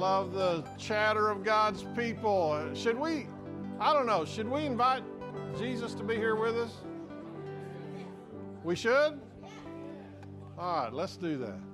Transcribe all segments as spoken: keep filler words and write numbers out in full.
love the chatter of God's people. Should we, I don't know, should we invite Jesus to be here with us? We should? All right, let's do that.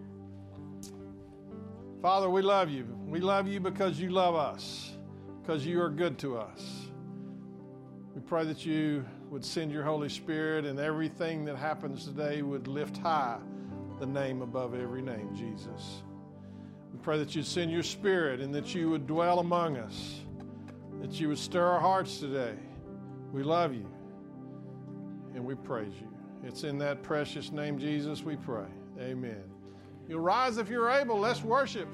Father, we love you. We love you because you love us, because you are good to us. We pray that you would send your Holy Spirit and everything that happens today would lift high the name above every name, Jesus. We pray that you'd send your Spirit and that you would dwell among us, that you would stir our hearts today. We love you and we praise you. It's in that precious name, Jesus, we pray. Amen. You'll rise if you're able. Let's worship.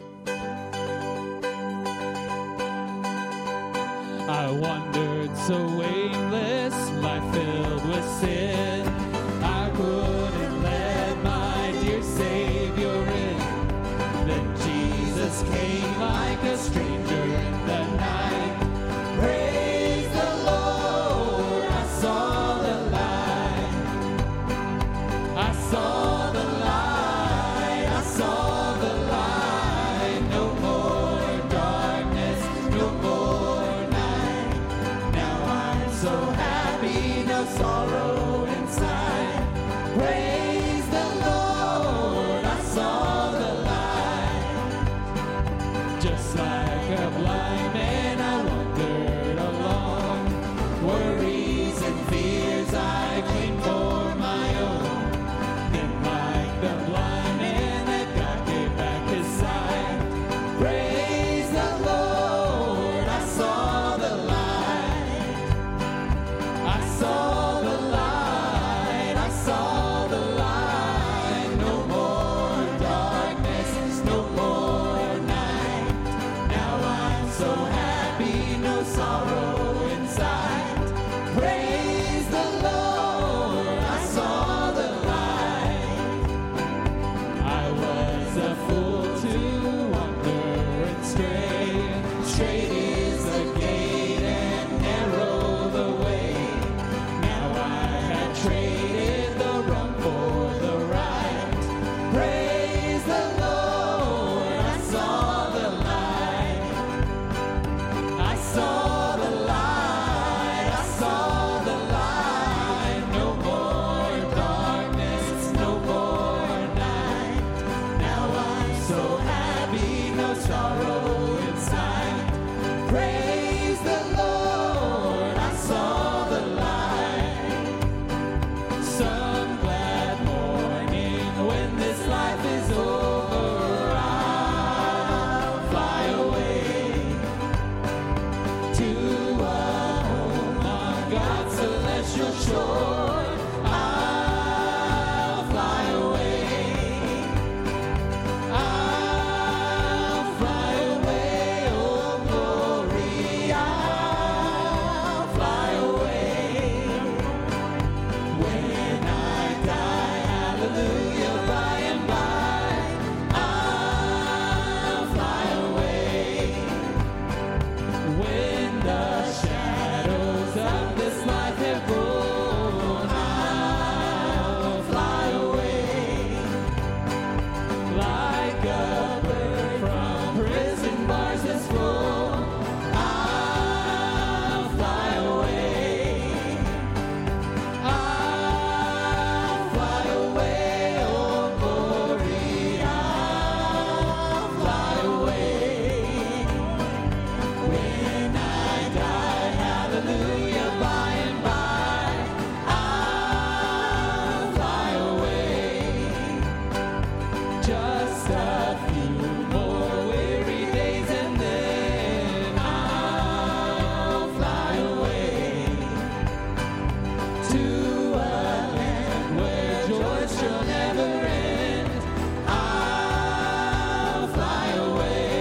I wandered so aimless, life filled with sin. I wouldn't let my dear Savior in. Then Jesus came like a stranger in the night. Praise the Lord, I saw the light. I saw the light, I saw the light. No more darkness, no more night. Now I'm so happy, no sorrow inside. Praise the Lord, I saw the light. Just like a blind man, I wandered along. Worries and fears I claimed for my own. Then like the blind man, that God gave back his sight. Praise the Lord, I saw the light. I saw the light, I saw the light. No more darkness, no more night. Now I'm so happy, no sorrow inside. Praise the Lord, I saw the light. I was a fool to wander and stray. Straight is the gate and narrow the way. Now I have traded the wrong for the right. Praise the Lord, I saw the light. I saw the light, I saw the light. No more darkness, no more night. Now I'm so happy, no sorrow inside. Praise the Lord, I saw the light. Some glad morning when this life is over, I'll fly away to a home on God's celestial shore. I'll fly away. I'll fly away, oh glory. I'll fly away. When I die, hallelujah, by and by, I'll fly away. When the shadows of this life have grown, I'll fly away. Like a bird from prison bars that's flown, I'll fly away. I'll fly away, oh glory. I'll fly away. When I die, hallelujah, by and by, I'll fly away. Just a few more weary days and then I'll fly away to a land where joy shall never end. I'll fly away.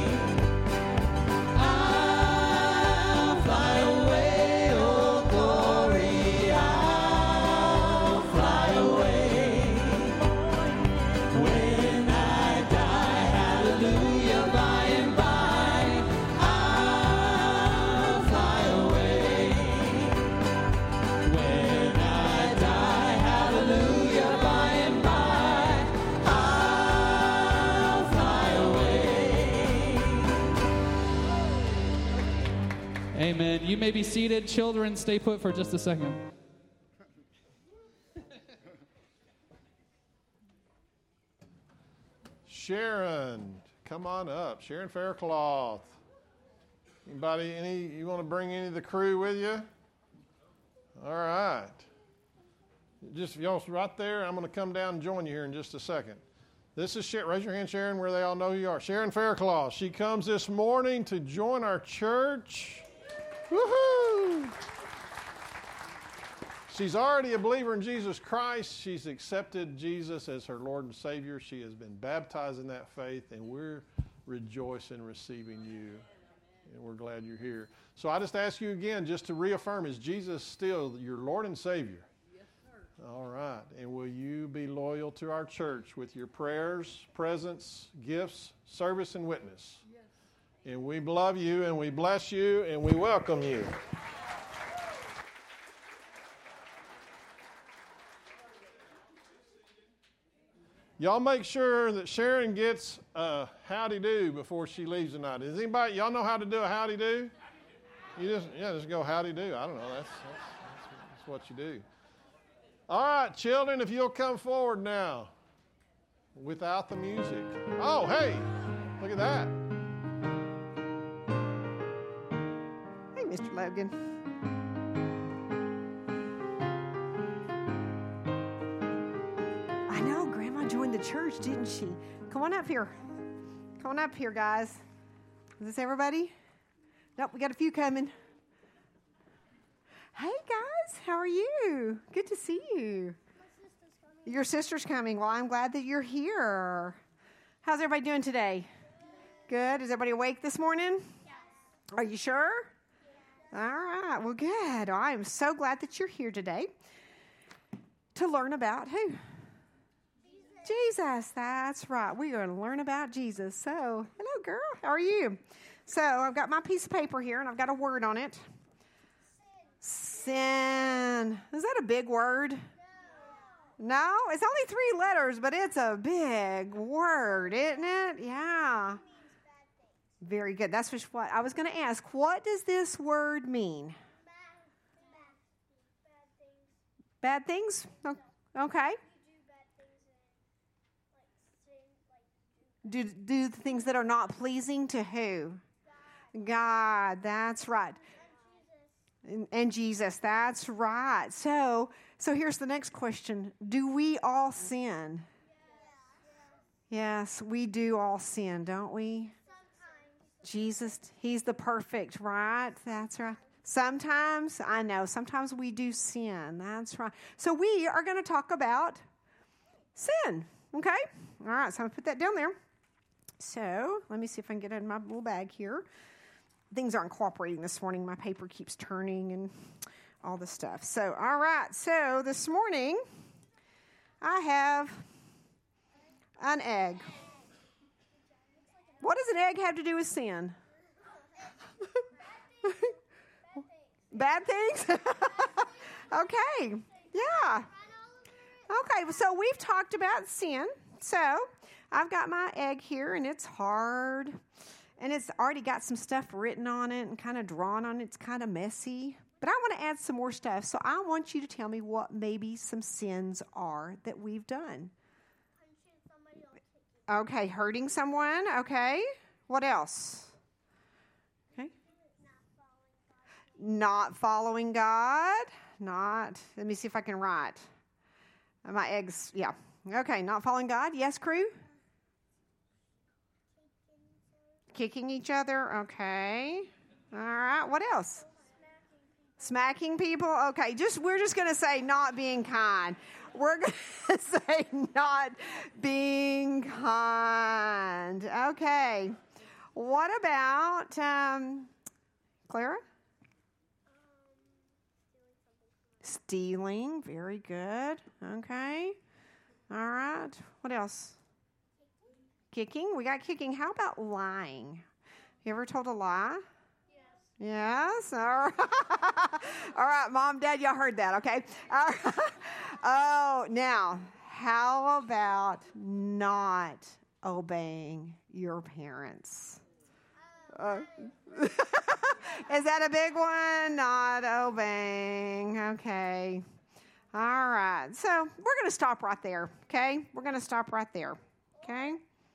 I'll fly away, oh glory. I'll fly away. When I die, Amen. You may be seated. Children, stay put for just a second. Sharon, come on up. Sharon Faircloth. Anybody, any, you want to bring any of the crew with you? All right. Just, y'all right there. I'm going to come down and join you here in just a second. This is Sharon. Raise your hand, Sharon, where they all know who you are. Sharon Faircloth. She comes this morning to join our church. Woohoo! She's already a believer in Jesus Christ. She's accepted Jesus as her Lord and Savior. She has been baptized in that faith, and we're rejoicing receiving you. And we're glad you're here. So I just ask you again, just to reaffirm, is Jesus still your Lord and Savior? Yes, sir. All right. And will you be loyal to our church with your prayers, presence, gifts, service, and witness? Yes. And we love you, and we bless you, and we welcome you. Y'all make sure that Sharon gets a howdy do before she leaves tonight. Does anybody, y'all know how to do a howdy do? You just, yeah, just go howdy do. I don't know. That's, that's, that's, that's what you do. All right, children, if you'll come forward now without the music. Oh, hey, look at that. Hey, Mister Logan. I know, Grandma joined the church, didn't she? Come on up here. Come on up here, guys. Is this everybody? Nope, we got a few coming. Hey, guys, how are you? Good to see you. Your sister's coming. Well, I'm glad that you're here. How's everybody doing today? Good. Is everybody awake this morning? Yes. Are you sure? Yes. All right. Well, good. I am so glad that you're here today to learn about who? Jesus. Jesus. That's right. We're going to learn about Jesus. So, hello, girl. How are you? So, I've got my piece of paper here, and I've got a word on it. Sin. Sin. Is that a big word? No, it's only three letters, but it's a big word, isn't it? Yeah. Very good. That's just what I was going to ask. What does this word mean? Bad things. Okay. Do do things that are not pleasing to who? God. That's right. And, and Jesus. That's right. So. So here's the next question. Do we all sin? Yes, we do all sin, don't we? Sometimes. Jesus, he's the perfect, right? That's right. Sometimes, I know, sometimes we do sin. That's right. So we are going to talk about sin, okay? All right, so I'm going to put that down there. So let me see if I can get it in my little bag here. Things aren't cooperating this morning. My paper keeps turning and all the stuff. So, all right. So, this morning, I have an egg. What does an egg have to do with sin? Bad things? Okay. Yeah. Okay. So, we've talked about sin. So, I've got my egg here, and it's hard. And it's already got some stuff written on it and kind of drawn on it. It's kind of messy. But I want to add some more stuff, so I want you to tell me what maybe some sins are that we've done. Okay, hurting someone. Okay. What else? Okay. Not following God. Not, let me see if I can write. My eggs, yeah. Okay, not following God. Yes, crew? Kicking each other. Okay. All right. What else? Smacking people? Okay, just we're just going to say not being kind. We're going to say not being kind. Okay. What about um, Clara? Um, stealing. Very good. Okay. All right. What else? Kicking. Kicking. We got kicking. How about lying? You ever told a lie? Yes. All right. All right, Mom, Dad, y'all heard that, okay? All right. Oh, now, how about not obeying your parents? Uh, Is that a big one? Not obeying. Okay. All right. So we're going to stop right there. Okay. We're going to stop right there. Okay.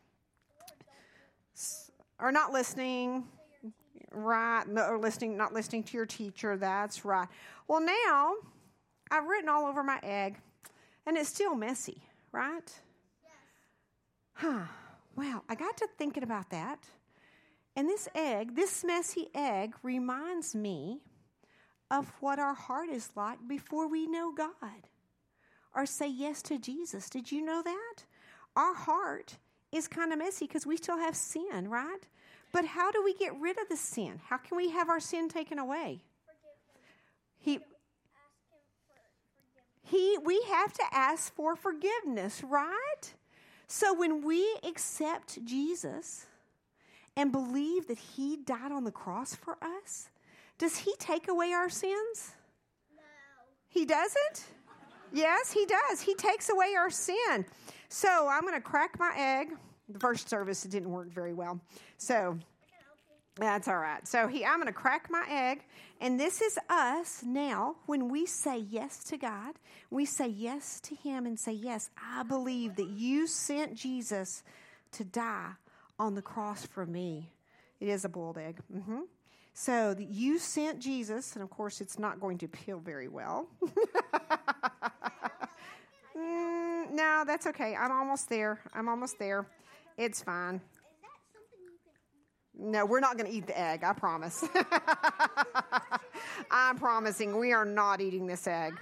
Or not listening. Right. No, or listening, not listening to your teacher. That's right. Well, now I've written all over my egg and it's still messy, right? Yes. Huh. Well, I got to thinking about that. And this egg, this messy egg, reminds me of what our heart is like before we know God or say yes to Jesus. Did you know that? Our heart is kind of messy because we still have sin, right? But how do we get rid of the sin? How can we have our sin taken away? He, he, we have to ask for forgiveness, right? So when we accept Jesus and believe that he died on the cross for us, does he take away our sins? No. He doesn't? Yes, he does. He takes away our sin. So I'm going to crack my egg. The first service, it didn't work very well. So that's all right. So he, I'm going to crack my egg. And this is us now when we say yes to God. We say yes to him and say, yes, I believe that you sent Jesus to die on the cross for me. It is a boiled egg. Mm-hmm. So you sent Jesus, and of course it's not going to peel very well. mm, no, that's okay. I'm almost there. I'm almost there. It's fine. No, we're not going to eat the egg, I promise. I'm promising we are not eating this egg.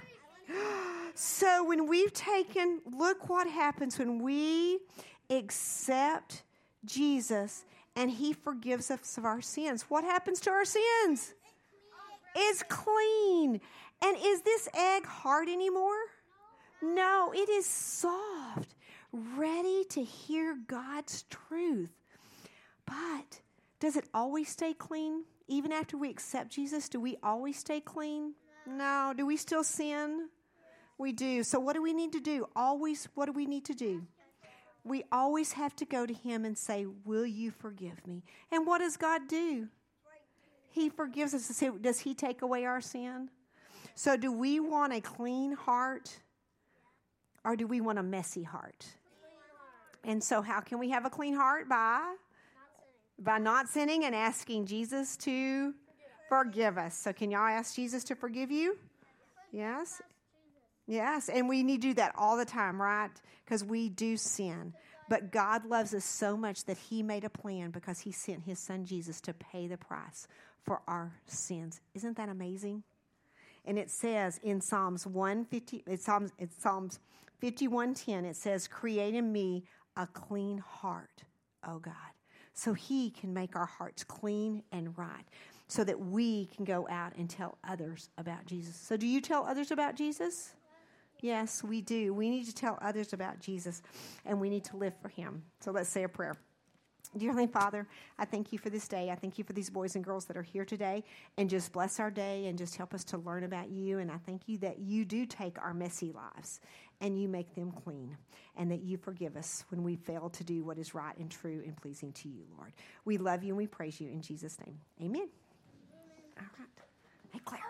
So when we've taken, look what happens when we accept Jesus and he forgives us of our sins. What happens to our sins? It's clean. And is this egg hard anymore? No, it is soft, ready to hear God's truth. But does it always stay clean? Even after we accept Jesus, do we always stay clean? No. Do we still sin? We do. So what do we need to do? Always, what do we need to do? We always have to go to him and say, will you forgive me? And what does God do? He forgives us. Does he take away our sin? So do we want a clean heart or do we want a messy heart? And so how can we have a clean heart? By? By not sinning and asking Jesus to forgive us. So can y'all ask Jesus to forgive you? Yes. Yes, and we need to do that all the time, right? Because we do sin. But God loves us so much that he made a plan because he sent his son Jesus to pay the price for our sins. Isn't that amazing? And it says in Psalms one fifty, it's Psalms, it's Psalms fifty-one ten, it says, create in me a clean heart, oh God. So he can make our hearts clean and right so that we can go out and tell others about Jesus. So do you tell others about Jesus? Yes, we do. We need to tell others about Jesus, and we need to live for him. So let's say a prayer. Dear Heavenly Father, I thank you for this day. I thank you for these boys and girls that are here today, and just bless our day and just help us to learn about you. And I thank you that you do take our messy lives and you make them clean, and that you forgive us when we fail to do what is right and true and pleasing to you, Lord. We love you and we praise you in Jesus' name. Amen. All right. Hey, Claire.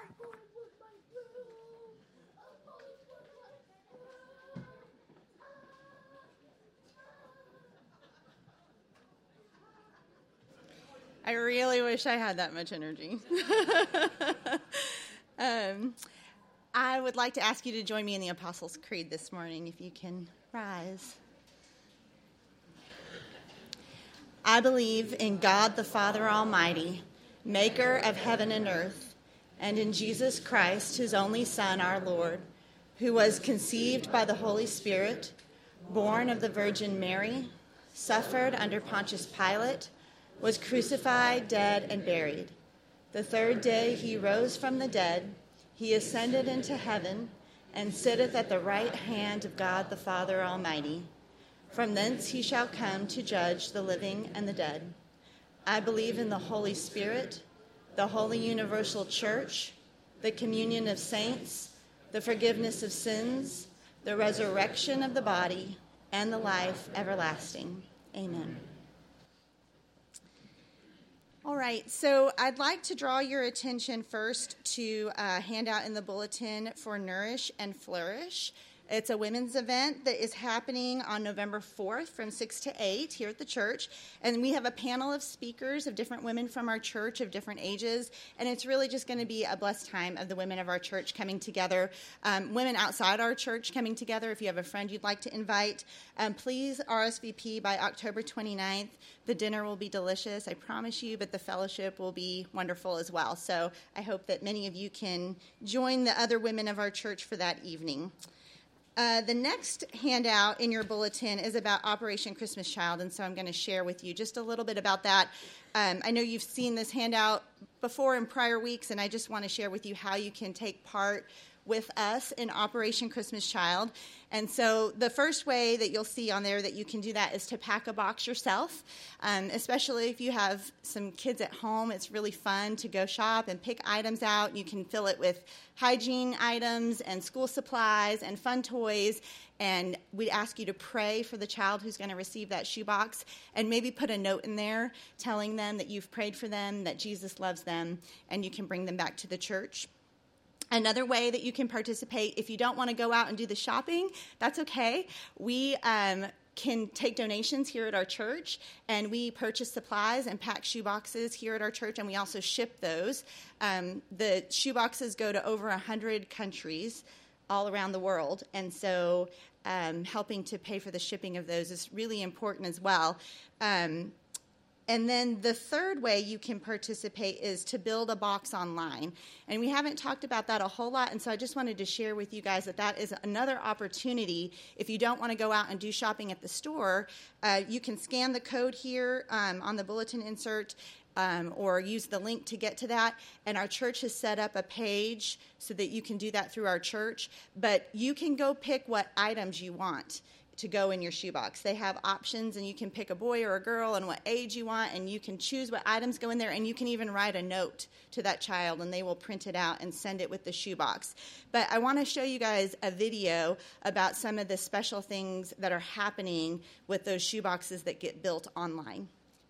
I really wish I had that much energy. um, I would like to ask you to join me in the Apostles' Creed this morning, if you can rise. I believe in God the Father Almighty, maker of heaven and earth, and in Jesus Christ, his only Son, our Lord, who was conceived by the Holy Spirit, born of the Virgin Mary, suffered under Pontius Pilate, was crucified, dead, and buried. The third day he rose from the dead. He ascended into heaven and sitteth at the right hand of God the Father Almighty. From thence he shall come to judge the living and the dead. I believe in the Holy Spirit, the holy universal church, the communion of saints, the forgiveness of sins, the resurrection of the body, and the life everlasting. Amen. All right. right, so I'd like to draw your attention first to a handout in the bulletin for Nourish and Flourish. It's a women's event that is happening on November fourth from six to eight here at the church. And we have a panel of speakers of different women from our church of different ages. And it's really just going to be a blessed time of the women of our church coming together. Um, women outside our church coming together. If you have a friend you'd like to invite, um, please R S V P by October twenty-ninth. The dinner will be delicious, I promise you, but the fellowship will be wonderful as well. So I hope that many of you can join the other women of our church for that evening. Uh, the next handout in your bulletin is about Operation Christmas Child, and so I'm going to share with you just a little bit about that. Um, I know you've seen this handout before in prior weeks, and I just want to share with you how you can take part with us in Operation Christmas Child. And so the first way that you'll see on there that you can do that is to pack a box yourself, um, especially if you have some kids at home. It's really fun to go shop and pick items out. You can fill it with hygiene items and school supplies and fun toys. And we'd ask you to pray for the child who's going to receive that shoebox and maybe put a note in there telling them that you've prayed for them, that Jesus loves them, and you can bring them back to the church. Another way that you can participate, if you don't want to go out and do the shopping, that's okay. We um, can take donations here at our church, and we purchase supplies and pack shoe boxes here at our church, and we also ship those. Um, the shoe boxes go to over one hundred countries all around the world, and so um, helping to pay for the shipping of those is really important as well. Um, And then the third way you can participate is to build a box online. And we haven't talked about that a whole lot, and so I just wanted to share with you guys that that is another opportunity. If you don't want to go out and do shopping at the store, uh, you can scan the code here um, on the bulletin insert um, or use the link to get to that. And our church has set up a page so that you can do that through our church. But you can go pick what items you want to go in your shoebox. They have options, and you can pick a boy or a girl and what age you want, and you can choose what items go in there, and you can even write a note to that child, and they will print it out and send it with the shoebox. But I want to show you guys a video about some of the special things that are happening with those shoeboxes that get built online.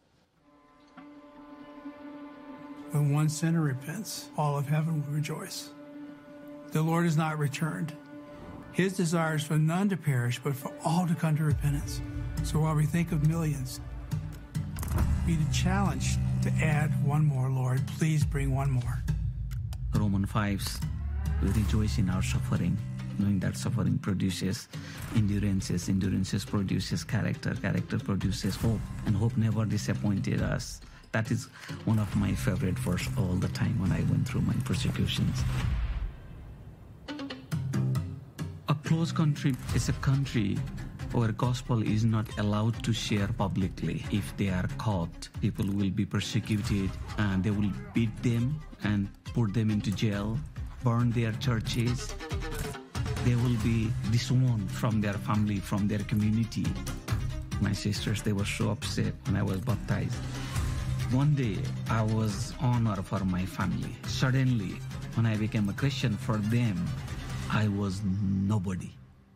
When one sinner repents, all of heaven will rejoice. The Lord has not returned. His desire is for none to perish, but for all to come to repentance. So while we think of millions, be the challenge to add one more, Lord. Please bring one more. Romans five, we rejoice in our suffering, knowing that suffering produces endurances, endurances produces character, character produces hope, and hope never disappointed us. That is one of my favorite verses all the time when I went through my persecutions. A closed country is a country where gospel is not allowed to share publicly. If they are caught, people will be persecuted, and they will beat them and put them into jail, burn their churches. They will be disowned from their family, from their community. My sisters, they were so upset when I was baptized. One day, I was honor for my family. Suddenly, when I became a Christian, for them, I was nobody.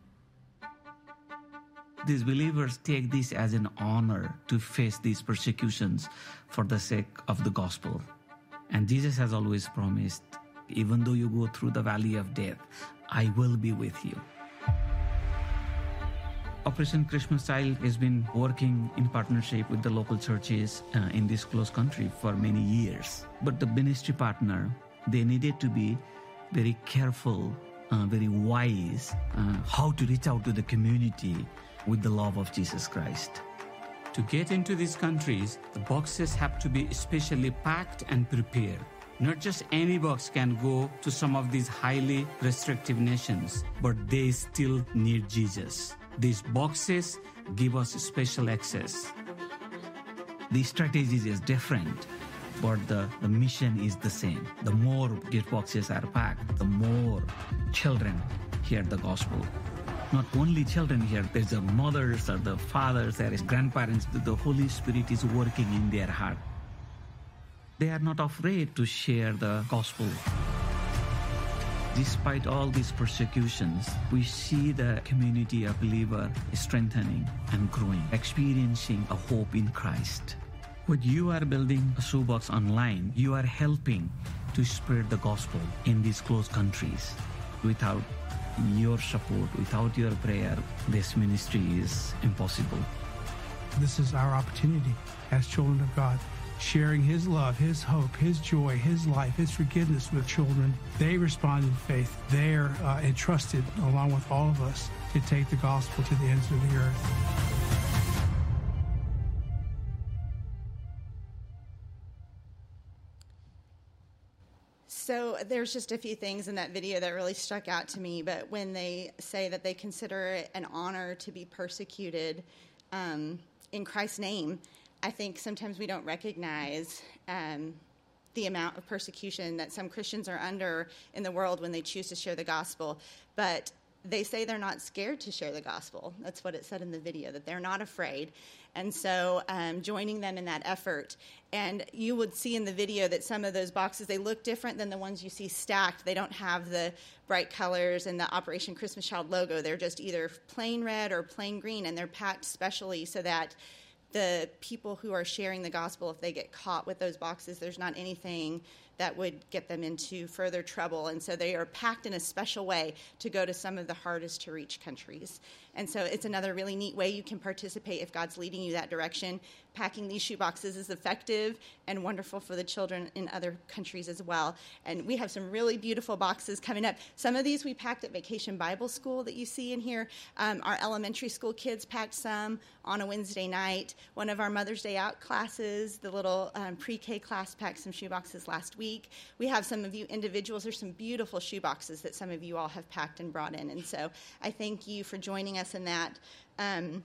These believers take this as an honor to face these persecutions for the sake of the gospel. And Jesus has always promised, even though you go through the valley of death, I will be with you. Operation Christmas Child has been working in partnership with the local churches uh, in this closed country for many years. But the ministry partner, they needed to be very careful, uh, very wise, uh, how to reach out to the community with the love of Jesus Christ. To get into these countries, the boxes have to be specially packed and prepared. Not just any box can go to some of these highly restrictive nations, but they still need Jesus. These boxes give us special access. The strategy is different, but the, the mission is the same. The more gift boxes are packed, the more children hear the gospel. Not only children here, there's the mothers or the fathers, there is grandparents. The Holy Spirit is working in their heart. They are not afraid to share the gospel. Despite all these persecutions, we see the community of believers strengthening and growing, experiencing a hope in Christ. When you are building a shoebox online, you are helping to spread the gospel in these closed countries. Without your support, without your prayer, this ministry is impossible. This is our opportunity as children of God, sharing His love, His hope, His joy, His life, His forgiveness with children. They respond in faith. They are uh, entrusted, along with all of us, to take the gospel to the ends of the earth. So there's just a few things in that video that really stuck out to me, but when they say that they consider it an honor to be persecuted um, in Christ's name, I think sometimes we don't recognize um, the amount of persecution that some Christians are under in the world when they choose to share the gospel. But they say they're not scared to share the gospel. That's what it said in the video, that they're not afraid. And so um, joining them in that effort. And you would see in the video that some of those boxes, they look different than the ones you see stacked. They don't have the bright colors and the Operation Christmas Child logo. They're just either plain red or plain green, and they're packed specially so that the people who are sharing the gospel, if they get caught with those boxes, there's not anything that would get them into further trouble. And so they are packed in a special way to go to some of the hardest to reach countries. And so it's another really neat way you can participate if God's leading you that direction. Packing these shoe boxes is effective and wonderful for the children in other countries as well. And we have some really beautiful boxes coming up. Some of these we packed at Vacation Bible School that you see in here. Um, our elementary school kids packed some on a Wednesday night. One of our Mother's Day Out classes, the little um, pre-K class, packed some shoe boxes last week. We have some of you individuals. There's some beautiful shoe boxes that some of you all have packed and brought in. And so I thank you for joining us in that. Um,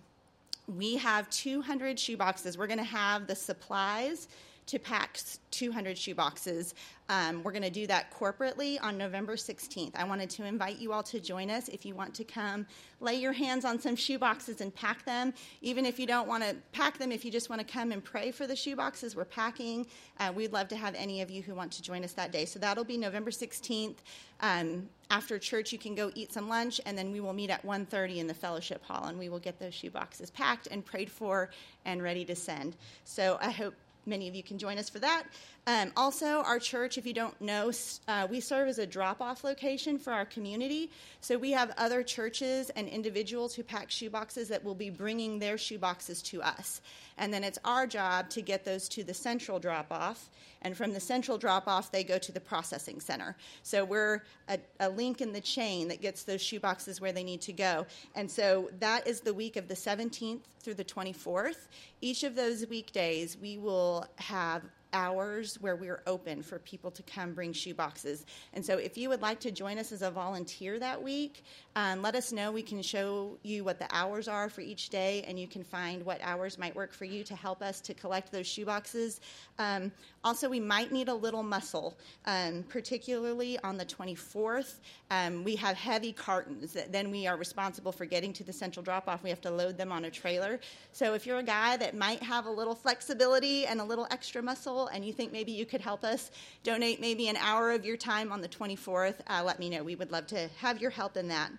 we have two hundred shoe boxes. We're going to have the supplies to pack two hundred shoe boxes. Um, we're going to do that corporately on November sixteenth. I wanted to invite you all to join us. If you want to come lay your hands on some shoe boxes and pack them, even if you don't want to pack them, if you just want to come and pray for the shoe boxes we're packing, uh, we'd love to have any of you who want to join us that day. So that'll be November sixteenth. Um, after church, you can go eat some lunch, and then we will meet at one thirty in the fellowship hall, and we will get those shoe boxes packed and prayed for and ready to send. So I hope many of you can join us for that. Um, also, our church, if you don't know, uh, we serve as a drop-off location for our community. So we have other churches and individuals who pack shoeboxes that will be bringing their shoeboxes to us. And then it's our job to get those to the central drop-off. And from the central drop-off, they go to the processing center. So we're a, a link in the chain that gets those shoeboxes where they need to go. And so that is the week of the seventeenth through the twenty-fourth. Each of those weekdays, we will have hours where we're open for people to come bring shoe boxes. And so if you would like to join us as a volunteer that week, um, let us know. We can show you what the hours are for each day, and you can find what hours might work for you to help us to collect those shoe boxes. Um, also, we might need a little muscle, um, particularly on the twenty-fourth. Um, we have heavy cartons that then we are responsible for getting to the central drop-off. We have to load them on a trailer. So if you're a guy that might have a little flexibility and a little extra muscle, and you think maybe you could help us donate maybe an hour of your time on the twenty-fourth, uh, let me know. We would love to have your help in that.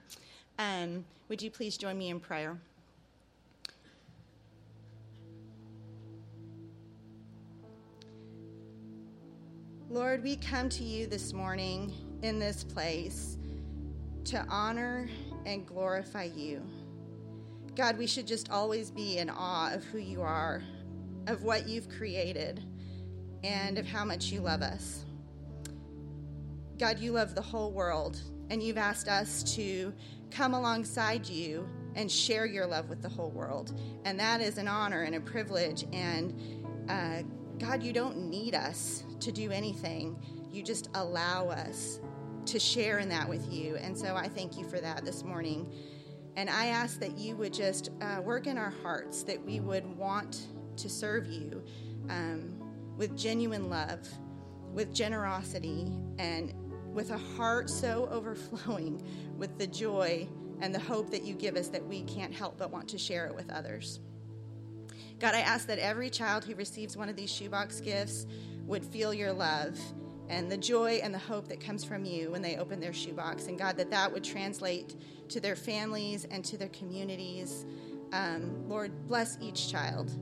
Um, would you please join me in prayer? Lord, we come to you this morning in this place to honor and glorify you. God, we should just always be in awe of who you are, of what you've created, and of how much you love us. God, you love the whole world, and you've asked us to come alongside you and share your love with the whole world. And that is an honor and a privilege. And uh, God, you don't need us to do anything. You just allow us to share in that with you. And so I thank you for that this morning. And I ask that you would just uh, work in our hearts, that we would want to serve you um, with genuine love, with generosity, and with a heart so overflowing with the joy and the hope that you give us that we can't help but want to share it with others. God, I ask that every child who receives one of these shoebox gifts would feel your love and the joy and the hope that comes from you when they open their shoebox. And God, that that would translate to their families and to their communities. Um, Lord, bless each child.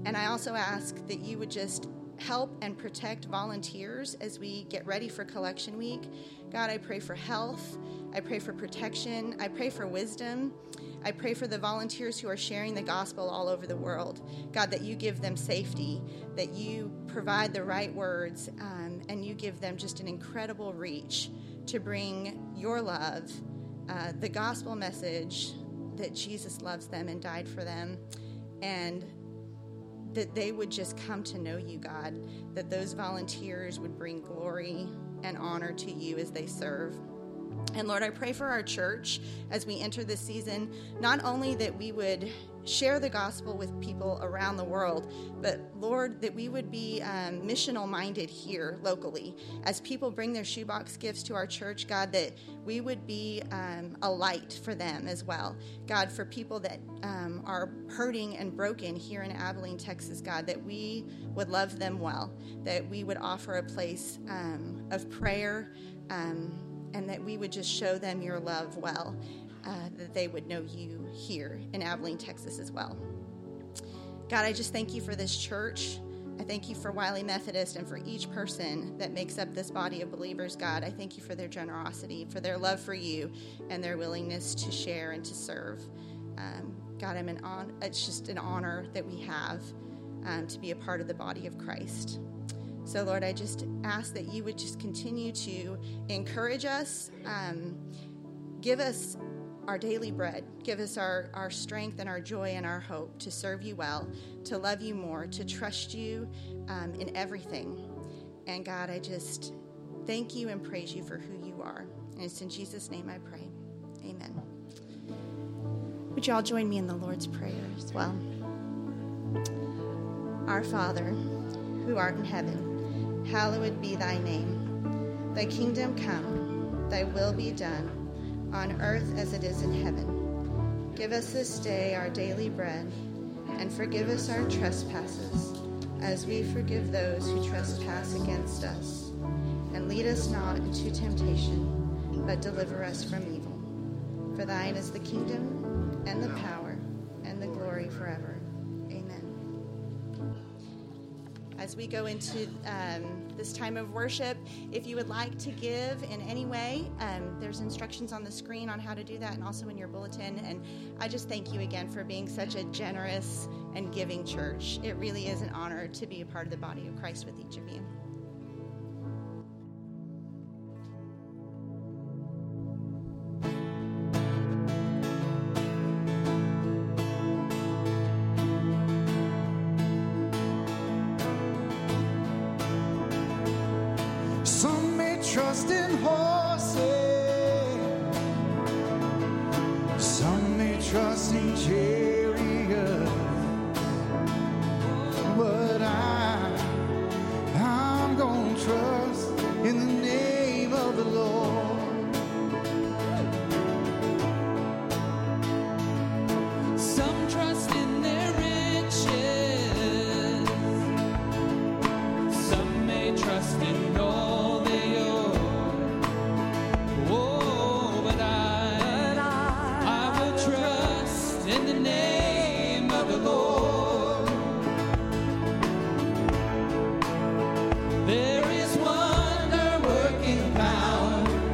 And I also ask that you would just help and protect volunteers as we get ready for collection week. God, I pray for health. I pray for protection. I pray for wisdom. I pray for the volunteers who are sharing the gospel all over the world. God, that you give them safety, that you provide the right words, um, and you give them just an incredible reach to bring your love, uh, the gospel message that Jesus loves them and died for them, and that they would just come to know you, God, that those volunteers would bring glory and honor to you as they serve. And Lord, I pray for our church as we enter this season, not only that we would share the gospel with people around the world, but Lord, that we would be um, missional minded here locally. As people bring their shoebox gifts to our church, God, that we would be um, a light for them as well. God, for people that um, are hurting and broken here in Abilene, Texas, God, that we would love them well, that we would offer a place um, of prayer, um, and that we would just show them your love well, uh, that they would know you here in Abilene, Texas as well. God, I just thank you for this church. I thank you for Wiley Methodist and for each person that makes up this body of believers, God. I thank you for their generosity, for their love for you, and their willingness to share and to serve. Um, God, I'm an on- it's just an honor that we have um, to be a part of the body of Christ. So, Lord, I just ask that you would just continue to encourage us, um, give us our daily bread, give us our, our strength and our joy and our hope to serve you well, to love you more, to trust you um, in everything. And, God, I just thank you and praise you for who you are. And it's in Jesus' name I pray. Amen. Would you all join me in the Lord's Prayer as well? Our Father, who art in heaven, hallowed be thy name. Thy kingdom come, thy will be done, on earth as it is in heaven. Give us this day our daily bread, and forgive us our trespasses, as we forgive those who trespass against us. And lead us not into temptation, but deliver us from evil. For thine is the kingdom, and the power, and the glory forever. As we go into um, this time of worship, if you would like to give in any way, um, there's instructions on the screen on how to do that and also in your bulletin. And I just thank you again for being such a generous and giving church. It really is an honor to be a part of the body of Christ with each of you. Trust in horses, some may trust in chariots, but I, I'm gonna trust in the name of the Lord. Some trust in their riches, some may trust in all. There is wonder working power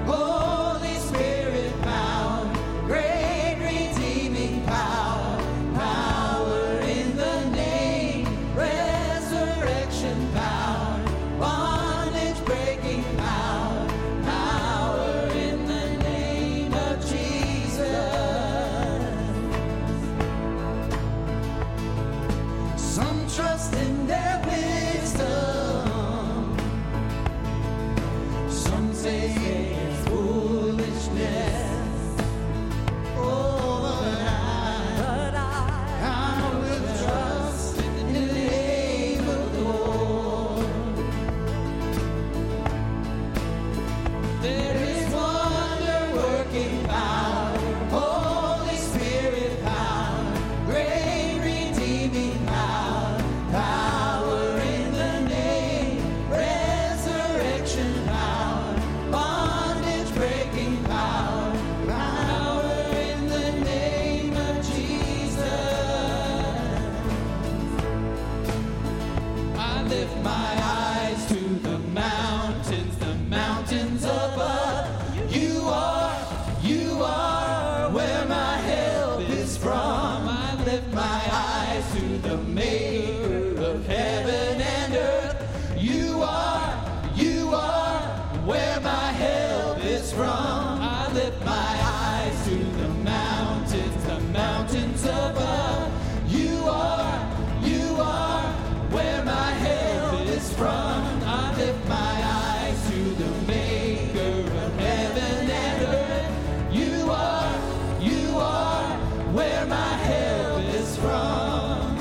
lift my eyes to the mountains, the mountains above. You are, you are where my help is from. I lift my eyes to the maker of heaven and earth. You are, you are where my help is from. I lift my eyes to the mountains, the mountains above. You are, you are where my help is from. I lift my eyes to the maker of heaven and earth. You are, you are where my help is from.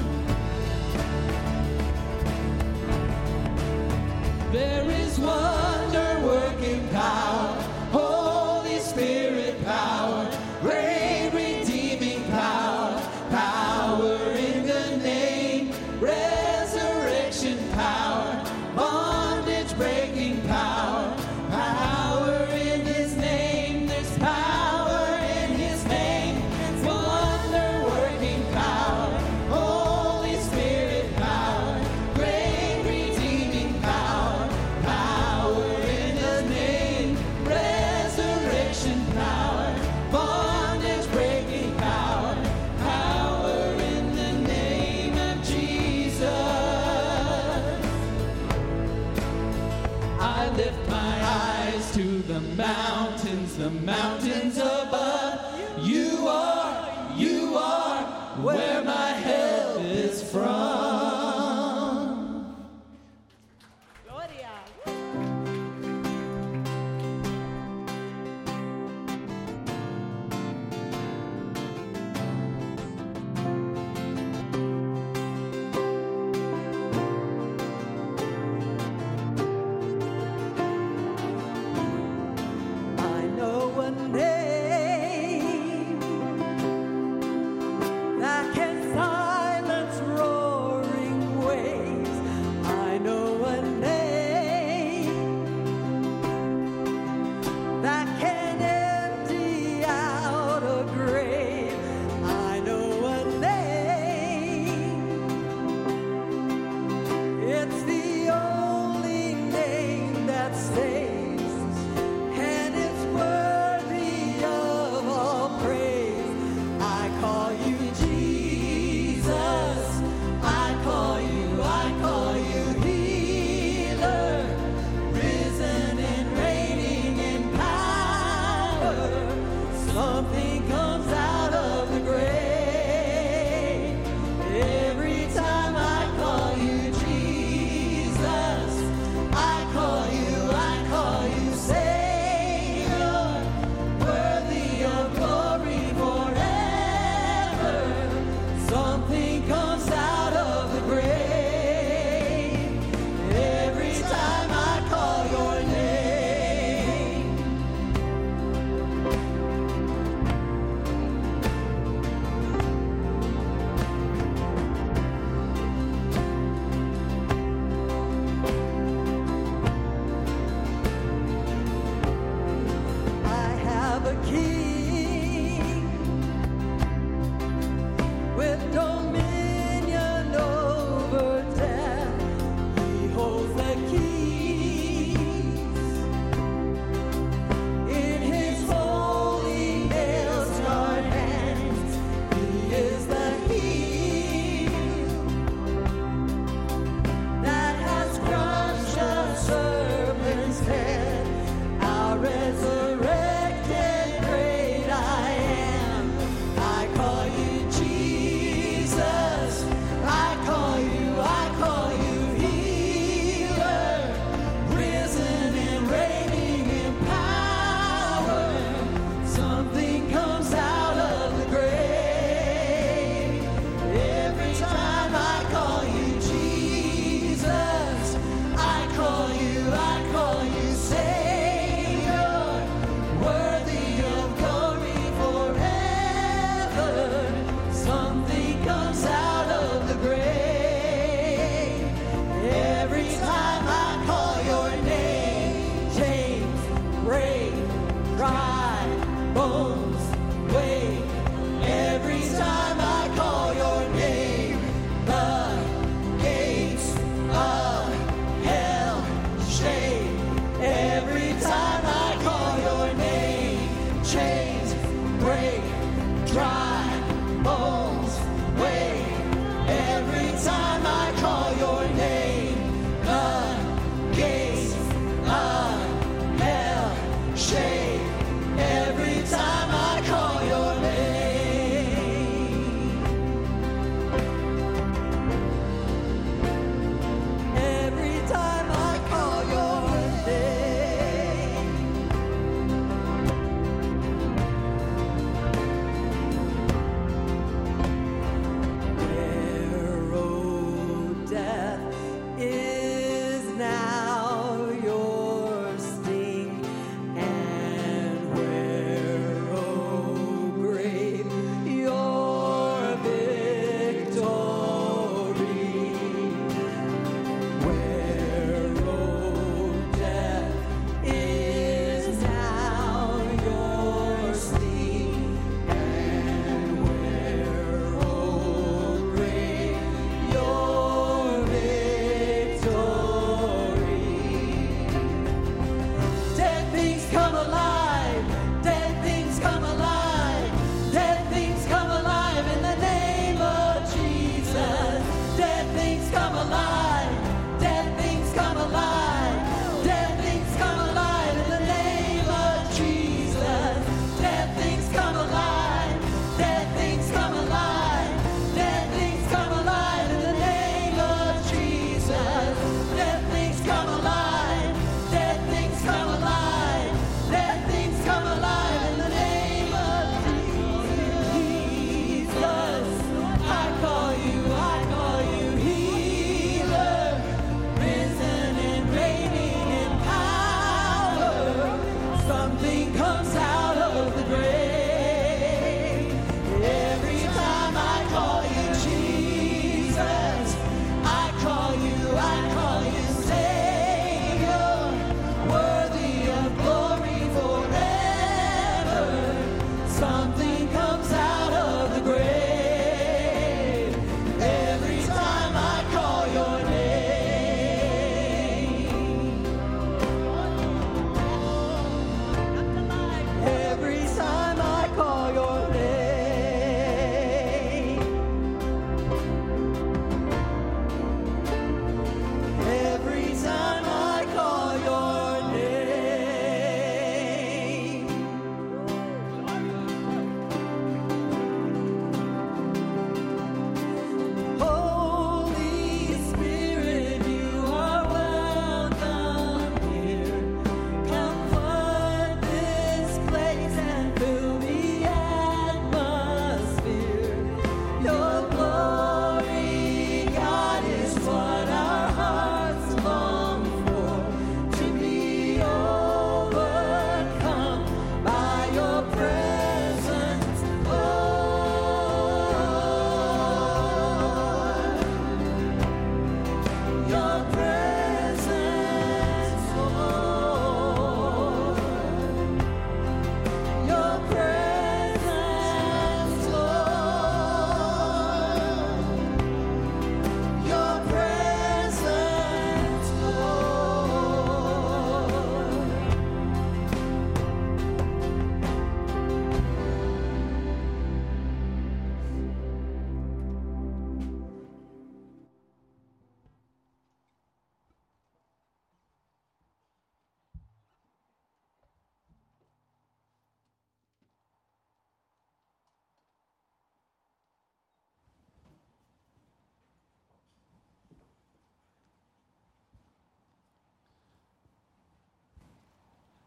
There is wonder-working power, Holy Spirit power, great redeeming power, power in the name, resurrection power, bondage-breaking power, power in His name. There's power in His name. Wonder-working power, Holy Spirit power, great redeeming power, power in His name, resurrection power, bondage-breaking power, power in the name of Jesus. I lift my eyes to the mountains, the mountains above. You are, you are where my help is from. I know a name that can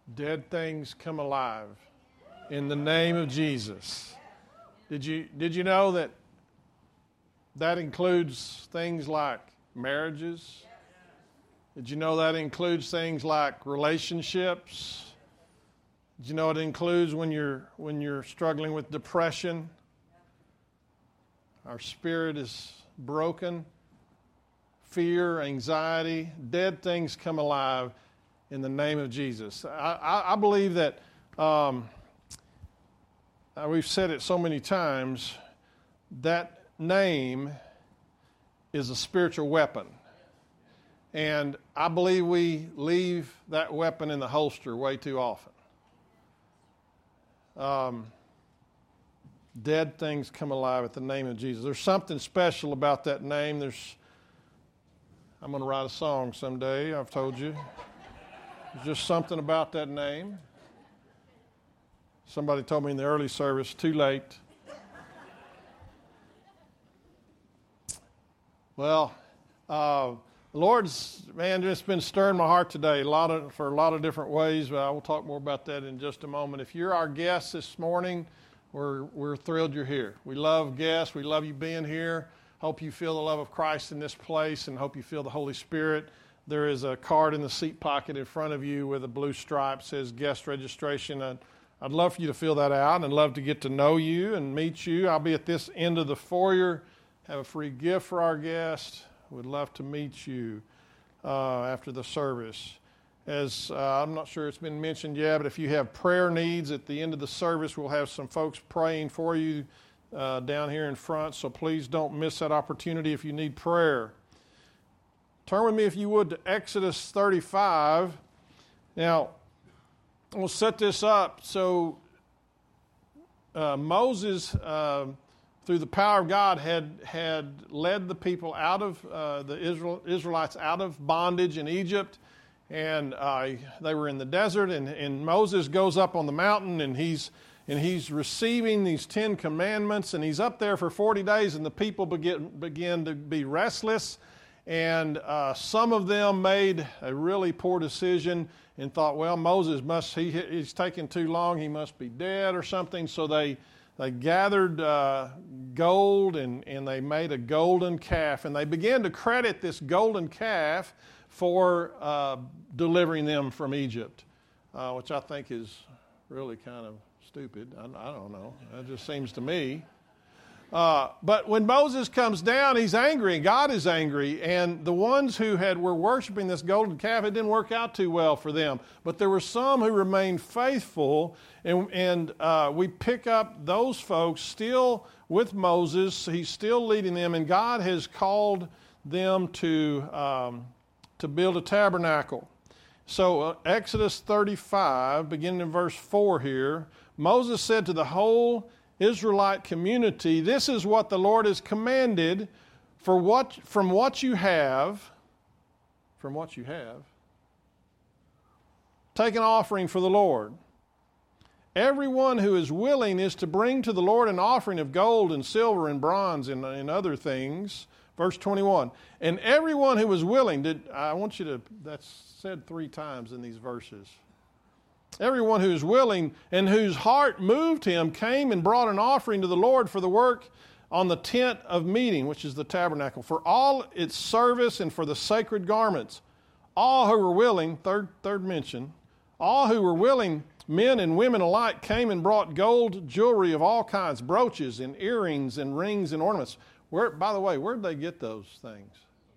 Dead things come alive in the name of Jesus. Did you, did you know that that includes things like marriages? Did you know that includes things like relationships? Did you know it includes when you're when you're struggling with depression? Our spirit is broken. Fear, anxiety, dead things come alive in the name of Jesus. I, I, I believe that um, we've said it so many times, that name is a spiritual weapon. And I believe we leave that weapon in the holster way too often. Um, dead things come alive at the name of Jesus. There's something special about that name. There's, I'm going to write a song someday, I've told you. There's just something about that name. Somebody told me in the early service, too late. Well, uh, the Lord's, man, just been stirring my heart today a lot of, for a lot of different ways, but I will talk more about that in just a moment. If you're our guest this morning, we're, we're thrilled you're here. We love guests. We love you being here. Hope you feel the love of Christ in this place and hope you feel the Holy Spirit. There is a card in the seat pocket in front of you with a blue stripe that says guest registration. I'd, I'd love for you to fill that out and love to get to know you and meet you. I'll be at this end of the foyer, have a free gift for our guests. Would love to meet you uh, after the service. As uh, I'm not sure it's been mentioned yet, but if you have prayer needs at the end of the service, we'll have some folks praying for you uh, down here in front. So please don't miss that opportunity if you need prayer. Turn with me, if you would, to Exodus thirty-five. Now, we'll set this up. So uh, Moses, uh, through the power of God, had had led the people out of uh, the Israel, Israelites out of bondage in Egypt, and uh, they were in the desert. And, and Moses goes up on the mountain, and he's and he's receiving these Ten Commandments, and he's up there for forty days, and the people begin begin to be restless. And uh, some of them made a really poor decision and thought, well, Moses must, he, he's taking too long, he must be dead or something. So they they gathered uh, gold and, and they made a golden calf. And they began to credit this golden calf for uh, delivering them from Egypt, uh, which I think is really kind of stupid. I, I don't know. That just seems to me. Uh, but when Moses comes down, he's angry, and God is angry, and the ones who had were worshiping this golden calf, it didn't work out too well for them. But there were some who remained faithful, and, and uh, we pick up those folks still with Moses. He's still leading them, and God has called them to um, to build a tabernacle. So uh, Exodus thirty-five, beginning in verse four here, Moses said to the whole Israelite community, this is what the Lord has commanded, for what from what you have, from what you have, take an offering for the Lord. Everyone who is willing is to bring to the Lord an offering of gold and silver and bronze and, and other things. Verse twenty-one. And everyone who is willing, did I want you to, that's said three times in these verses. Everyone who is willing and whose heart moved him came and brought an offering to the Lord for the work on the tent of meeting, which is the tabernacle, for all its service and for the sacred garments. All who were willing, third, third mention, all who were willing, men and women alike, came and brought gold jewelry of all kinds, brooches and earrings and rings and ornaments. Where, by the way, where did they get those things?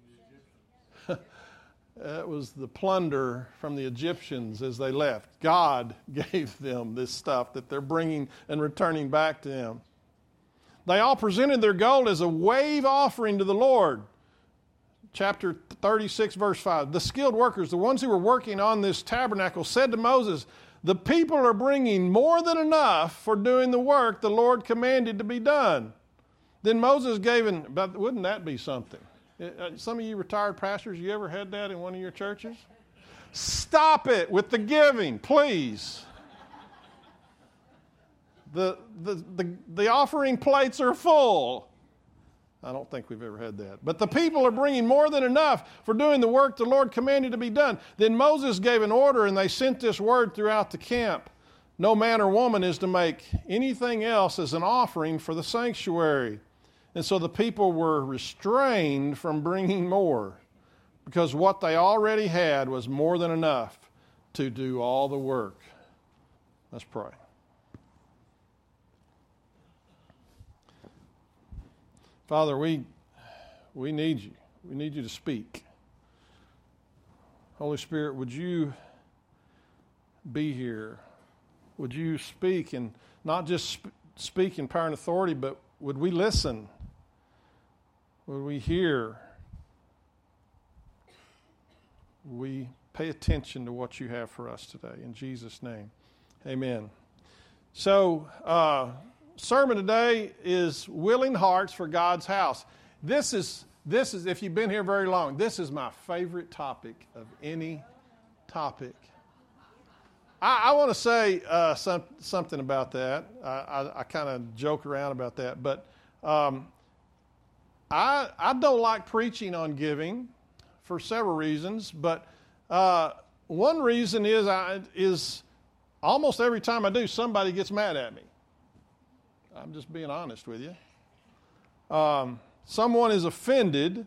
It was the plunder from the Egyptians as they left. God gave them this stuff that they're bringing and returning back to him. They all presented their gold as a wave offering to the Lord. Chapter thirty-six, verse five. The skilled workers, the ones who were working on this tabernacle, said to Moses, the people are bringing more than enough for doing the work the Lord commanded to be done. Then Moses gave an, but wouldn't that be something? Some of you retired pastors, you ever had that in one of your churches? Stop it with the giving, please. The, the, the, the offering plates are full. I don't think we've ever had that. But the people are bringing more than enough for doing the work the Lord commanded to be done. Then Moses gave an order, and they sent this word throughout the camp. No man or woman is to make anything else as an offering for the sanctuary. And so the people were restrained from bringing more, because what they already had was more than enough to do all the work. Let's pray. Father, we we need you. We need you to speak. Holy Spirit, would you be here? Would you speak, and not just sp- speak in power and authority, but would we listen? Would we hear? We pay attention to what you have for us today. In Jesus' name, amen. So, uh, sermon today is Willing Hearts for God's House. This is, this is, if you've been here very long, this is my favorite topic of any topic. I, I want to say uh, some, something about that. I, I, I kind of joke around about that, but um, I, I don't like preaching on giving for several reasons, but uh, one reason is I, is almost every time I do, somebody gets mad at me. I'm just being honest with you. Um, someone is offended,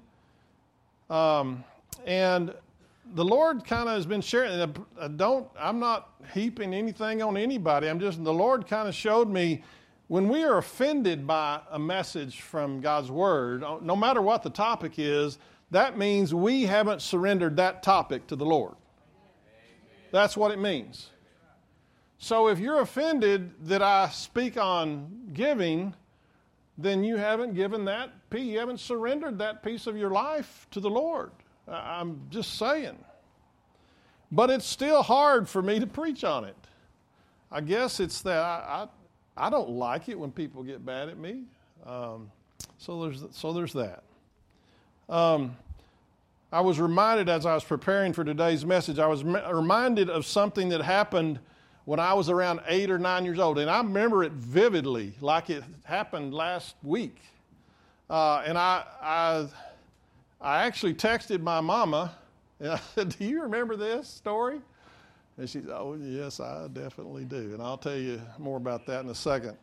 um, and the Lord kind of has been sharing. I don't. I'm not heaping anything on anybody. I'm just. The Lord kind of showed me when we are offended by a message from God's Word, no matter what the topic is, that means we haven't surrendered that topic to the Lord. That's what it means. So if you're offended that I speak on giving, then you haven't given that piece, you haven't surrendered that piece of your life to the Lord. I'm just saying. But it's still hard for me to preach on it. I guess it's that I I, I don't like it when people get mad at me. Um, so there's so there's that. Um, I was reminded as I was preparing for today's message, I was me- reminded of something that happened when I was around eight or nine years old. And I remember it vividly, like it happened last week. Uh, and I, I, I actually texted my mama, and I said, do you remember this story? And she said, oh, yes, I definitely do. And I'll tell you more about that in a second.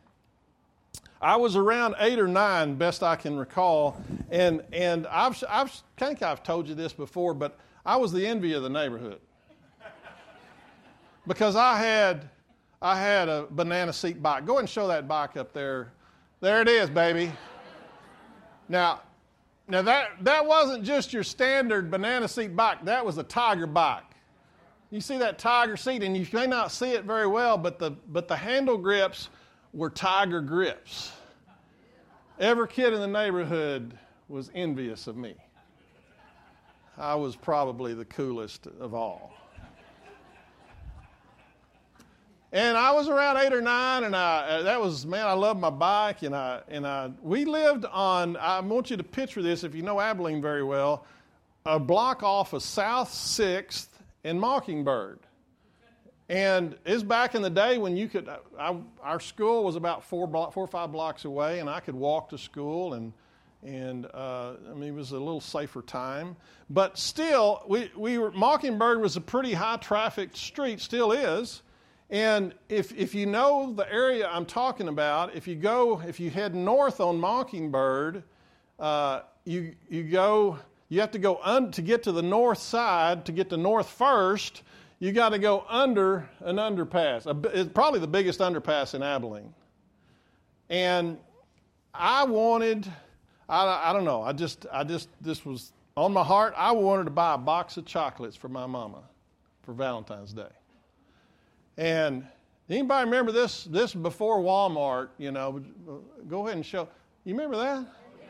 I was around eight or nine, best I can recall, and and I've, I've I think I've told you this before, but I was the envy of the neighborhood. Because I had I had a banana seat bike. Go ahead and show that bike up there. There it is, baby. Now, now that that wasn't just your standard banana seat bike. That was a Tiger bike. You see that Tiger seat, and you may not see it very well, but the but the handle grips were Tiger grips. Every kid in the neighborhood was envious of me. I was probably the coolest of all. And I was around eight or nine, and I that was man, I loved my bike, and I and I we lived on. I want you to picture this if you know Abilene very well, a block off of South Sixth and Mockingbird. And it's back in the day when you could. I, our school was about four block, four or five blocks away, and I could walk to school, and and uh, I mean it was a little safer time. But still, we we were Mockingbird was a pretty high trafficked street, still is. And if if you know the area I'm talking about, if you go if you head north on Mockingbird, uh, you you go you have to go un, to get to the north side to get to North First. You got to go under an underpass. It's probably the biggest underpass in Abilene. And I wanted, I, I don't know, I just, I just, this was on my heart. I wanted to buy a box of chocolates for my mama for Valentine's Day. And anybody remember this? This before Walmart, you know, go ahead and show. You remember that?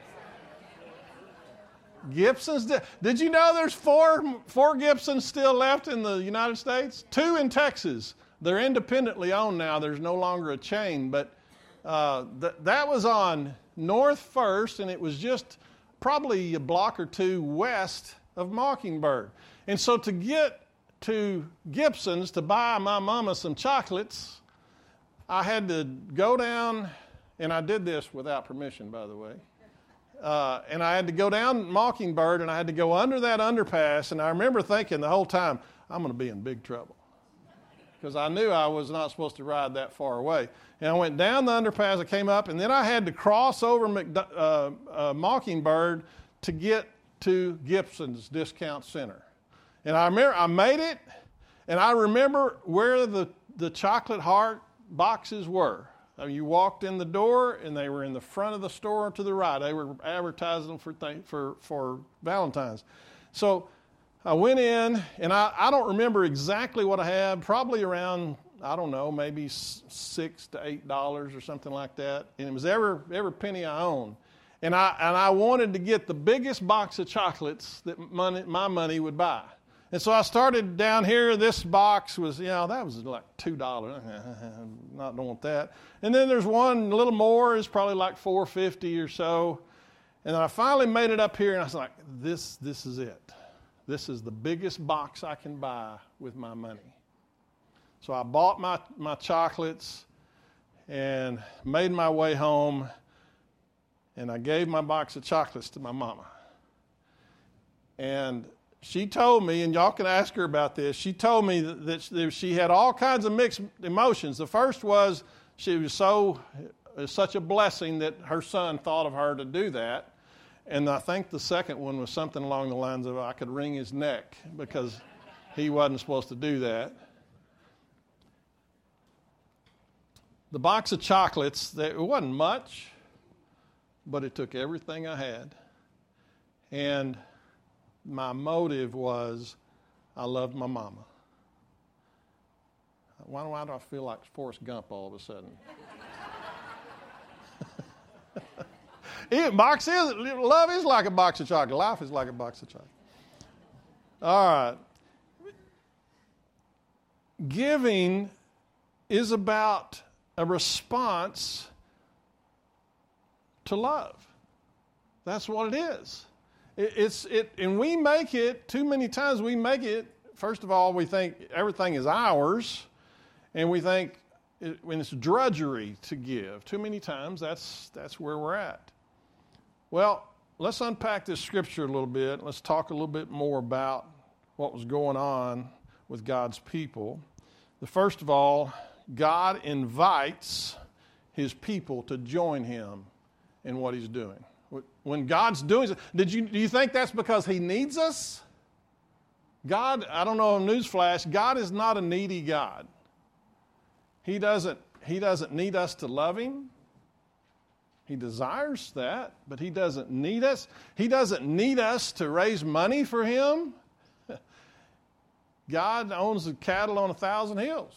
Gibsons. Did, did you know there's four four Gibsons still left in the United States? Two in Texas. They're independently owned now. There's no longer a chain. But uh, th- that was on North First, and it was just probably a block or two west of Mockingbird. And so to get to Gibson's to buy my mama some chocolates, I had to go down, and I did this without permission, by the way. uh, and I had to go down Mockingbird, and I had to go under that underpass, and I remember thinking the whole time, I'm going to be in big trouble, because I knew I was not supposed to ride that far away. And I went down the underpass, I came up, and then I had to cross over McDo- uh, uh, Mockingbird to get to Gibson's Discount Center. And I remember I made it, and I remember where the, the chocolate heart boxes were. I mean, you walked in the door, and they were in the front of the store to the right. They were advertising them for th- for for Valentine's. So I went in, and I, I don't remember exactly what I had, probably around, I don't know, maybe six to eight dollars or something like that. And it was every every penny I owned. And I and I wanted to get the biggest box of chocolates that money, my money would buy. And so I started down here. This box was, you know, that was like two dollars. Not don't want that. And then there's one a little more. It's probably like four fifty or so. And then I finally made it up here, and I was like, this this is it. This is the biggest box I can buy with my money. So I bought my, my chocolates and made my way home, and I gave my box of chocolates to my mama. And she told me, and y'all can ask her about this, she told me that, that she had all kinds of mixed emotions. The first was she was so, it was such a blessing that her son thought of her to do that. And I think the second one was something along the lines of I could wring his neck because he wasn't supposed to do that. The box of chocolates, it wasn't much, but it took everything I had. And my motive was I loved my mama. Why, why do I feel like Forrest Gump all of a sudden? It, box is, love is like a box of chocolate. Life is like a box of chocolate. All right. Giving is about a response to love. That's what it is. It, it's it, and we make it too many times. We make it. First of all, we think everything is ours, and we think it, when it's drudgery to give. Too many times, that's that's where we're at. Well, let's unpack this scripture a little bit. Let's talk a little bit more about what was going on with God's people. The first of all, God invites his people to join him in what he's doing. When God's doing it, did you do you think that's because he needs us? God, I don't know, a newsflash, God is not a needy God. He doesn't, he doesn't need us to love him. He desires that, but he doesn't need us. He doesn't need us to raise money for him. God owns the cattle on a thousand hills.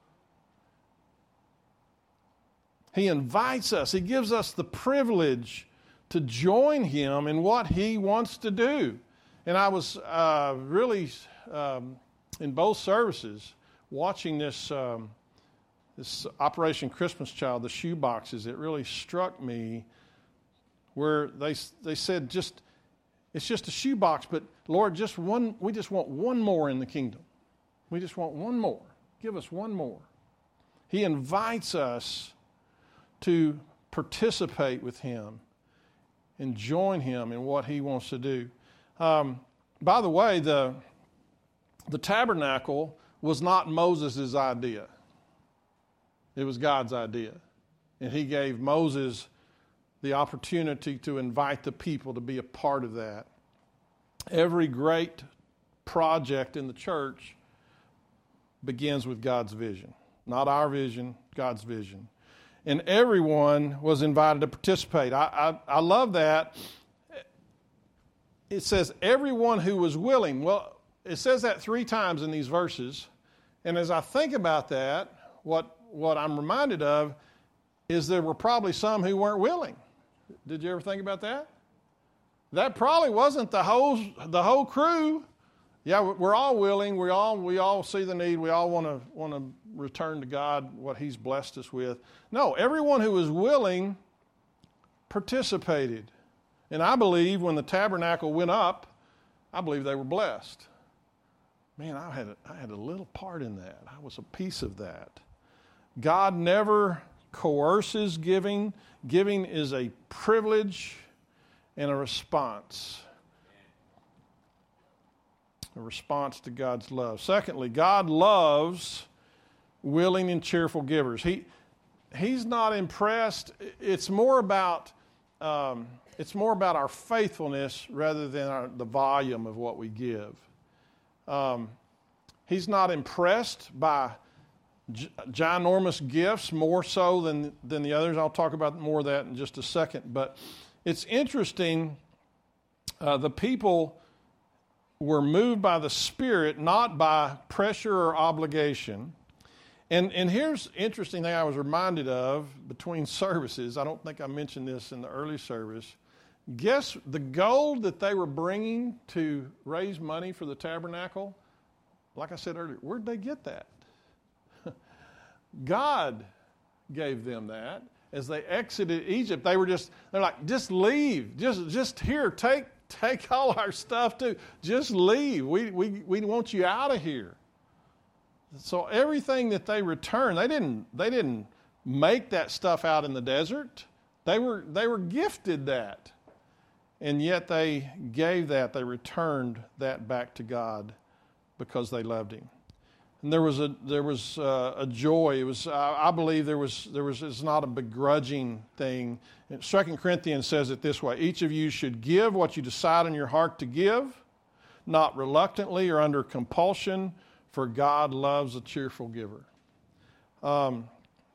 He invites us. He gives us the privilege to join him in what he wants to do. And I was uh, really, um, in both services, watching this um, this Operation Christmas Child, the shoe boxes. It really struck me where they they said, just it's just a shoe box, but Lord, just one. We just want one more in the kingdom. We just want one more. Give us one more. He invites us to participate with him and join him in what he wants to do. Um, by the way, the the tabernacle was not Moses' idea. It was God's idea. And he gave Moses the opportunity to invite the people to be a part of that. Every great project in the church begins with God's vision. Not our vision, God's vision. And everyone was invited to participate. I, I, I love that. It says everyone who was willing. Well, it says that three times in these verses. And as I think about that, what what I'm reminded of is there were probably some who weren't willing. Did you ever think about that? That probably wasn't the whole the whole crew. Yeah, we're all willing. We all we all see the need. We all want to want to return to God what he's blessed us with. No, everyone who was willing participated. And I believe when the tabernacle went up, I believe they were blessed. Man, I had a, I had a little part in that. I was a piece of that. God never coerces giving. Giving is a privilege, and a response. A response to God's love. Secondly, God loves willing and cheerful givers. He He's not impressed. It's more about um, it's more about our faithfulness rather than our, the volume of what we give. Um, he's not impressed by gi- ginormous gifts more so than than the others. I'll talk about more of that in just a second. But it's interesting. Uh, the people were moved by the Spirit, not by pressure or obligation. And and here's an interesting thing I was reminded of between services. I don't think I mentioned this in the early service. Guess the gold that they were bringing to raise money for the tabernacle, like I said earlier, where'd they get that? God gave them that. As they exited Egypt, they were just, they're like, just leave. Just just here, take take all our stuff too. Just leave. We we we want you out of here. So everything that they returned, they didn't they didn't make that stuff out in the desert. They were they were gifted that. And yet they gave that, they returned that back to God because they loved Him. And there was a there was uh, a joy. It was uh, I believe there was there was it's not a begrudging thing. Second Corinthians says it this way: each of you should give what you decide in your heart to give, not reluctantly or under compulsion, for God loves a cheerful giver. Um,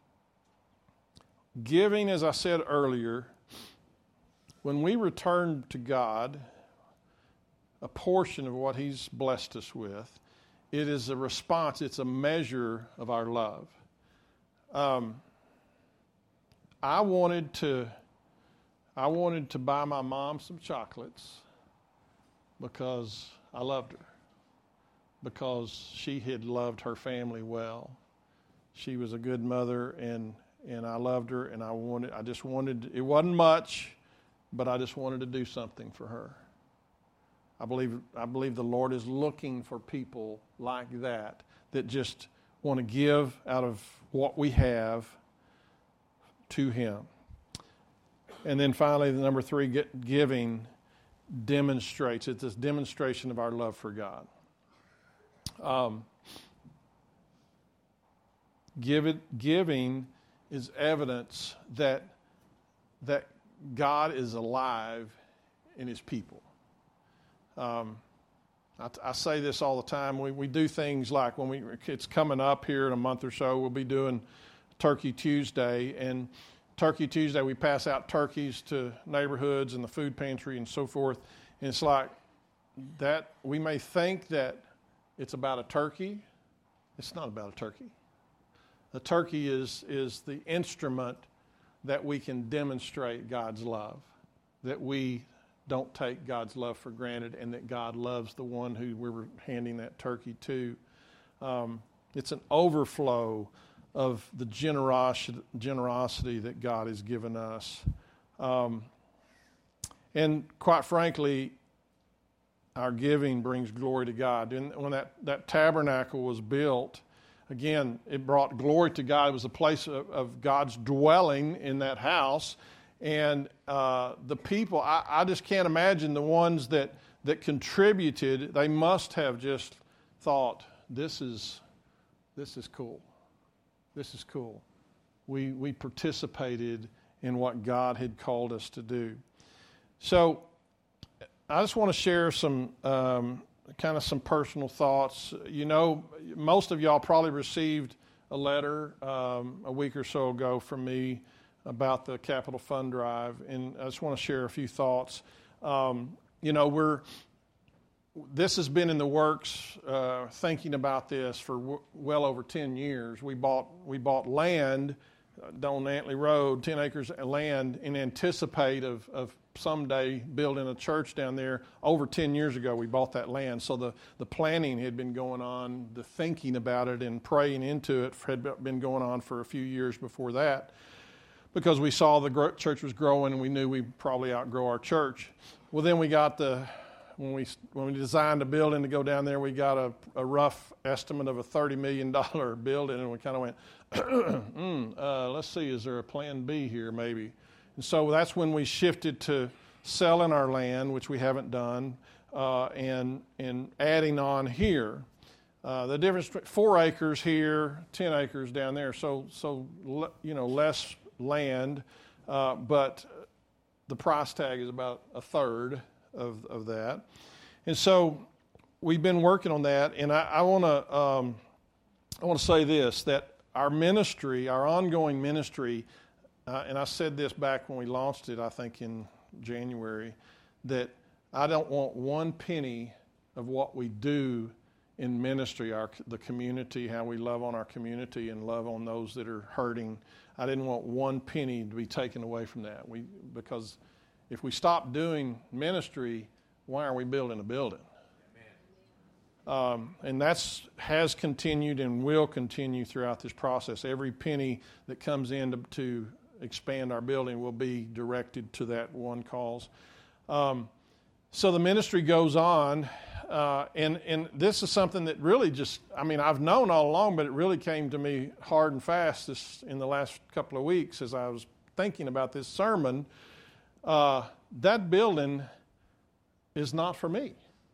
giving, as I said earlier, when we return to God a portion of what He's blessed us with, it is a response, it's a measure of our love. Um, I wanted to I wanted to buy my mom some chocolates because I loved her. Because she had loved her family well. She was a good mother, and and I loved her, and I wanted I just wanted it wasn't much, but I just wanted to do something for her. I believe I believe the Lord is looking for people like that that just want to give out of what we have to Him. And then finally, the number three, get, giving demonstrates. It's this demonstration of our love for God. Um, give it, giving is evidence that that God is alive in His people. Um, I, I say this all the time. We we do things like when we it's coming up here in a month or so. We'll be doing Turkey Tuesday, and Turkey Tuesday we pass out turkeys to neighborhoods and the food pantry and so forth. And it's like that. We may think that it's about a turkey. It's not about a turkey. The turkey is is the instrument that we can demonstrate God's love, that we don't take God's love for granted, and that God loves the one who we were handing that turkey to. Um, it's an overflow of the generosity, generosity that God has given us. Um, and quite frankly, our giving brings glory to God. And when that, that tabernacle was built, again, it brought glory to God. It was a place of, of God's dwelling in that house. And uh, the people, I, I just can't imagine the ones that, that contributed. They must have just thought, this is this is cool. This is cool. We we participated in what God had called us to do. So I just want to share some um, kind of some personal thoughts. You know, most of y'all probably received a letter um, a week or so ago from me about the Capital Fund Drive, and I just want to share a few thoughts. Um, you know, we're this has been in the works, uh, thinking about this for w- well over ten years. We bought we bought land uh, on Antley Road, ten acres of land, in anticipate of, of someday building a church down there. Over ten years ago, we bought that land. So the, the planning had been going on, the thinking about it and praying into it had been going on for a few years before that, because we saw the gro- church was growing and we knew we'd probably outgrow our church. Well, then we got the, when we when we designed a building to go down there, we got a, a rough estimate of a thirty million dollars building, and we kind of went, mm, uh, let's see, is there a plan B here maybe? And so that's when we shifted to selling our land, which we haven't done, uh, and and adding on here. Uh, the difference between four acres here, ten acres down there, so so you know less land, uh, but the price tag is about a third of of that, and so we've been working on that. And I, I want to um, I want to say this, that our ministry, our ongoing ministry, uh, and I said this back when we launched it, I think in January, that I don't want one penny of what we do in ministry, our the community, how we love on our community and love on those that are hurting. I didn't want one penny to be taken away from that. We because if we stop doing ministry, why are we building a building? Um, and that's has continued and will continue throughout this process. Every penny that comes in to, to expand our building will be directed to that one cause. Um, so the ministry goes on. Uh, and, and this is something that really just, I mean, I've known all along, but it really came to me hard and fast this, in the last couple of weeks as I was thinking about this sermon. Uh, that building is not for me.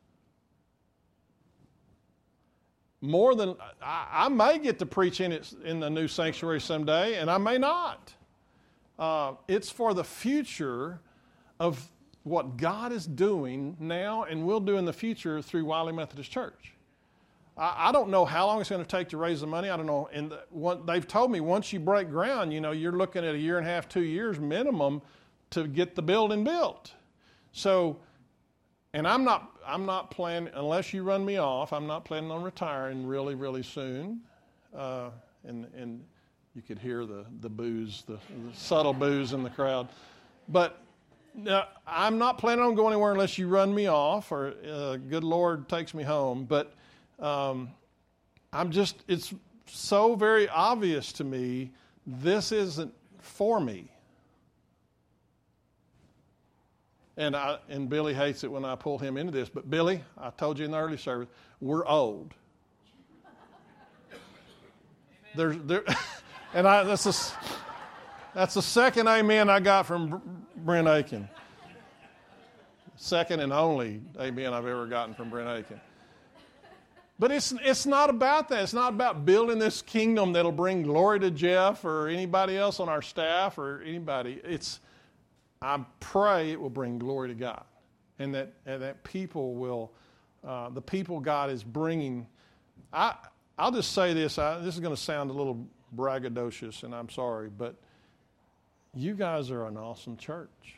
More than, I, I may get to preach in it in the new sanctuary someday, and I may not. Uh, it's for the future of what God is doing now and will do in the future through Wiley Methodist Church. I, I don't know how long it's going to take to raise the money. I don't know. And the, one, they've told me once you break ground, you know, you're looking at a year and a half, two years minimum to get the building built. So, and I'm not, I'm not planning, unless you run me off, I'm not planning on retiring really, really soon. Uh, and and you could hear the the boos, the, the subtle boos in the crowd, but. Now, I'm not planning on going anywhere unless you run me off or uh, good Lord takes me home. But um, I'm just, it's so very obvious to me, this isn't for me. And I, and Billy hates it when I pull him into this. But Billy, I told you in the early service, we're old. There's, there, and I, that's a, that's the second amen I got from Brent Aiken. Second and only amen I've ever gotten from Brent Aiken. But it's it's not about that. It's not about building this kingdom that'll bring glory to Jeff or anybody else on our staff or anybody. It's I pray it will bring glory to God, and that and that people will, uh, the people God is bringing. I I'll just say this. I, this is going to sound a little braggadocious, and I'm sorry, but you guys are an awesome church.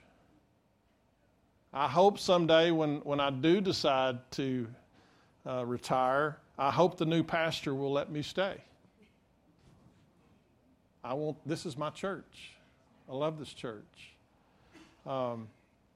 I hope someday when, when I do decide to uh, retire, I hope the new pastor will let me stay. I want. This is my church. I love this church. Um,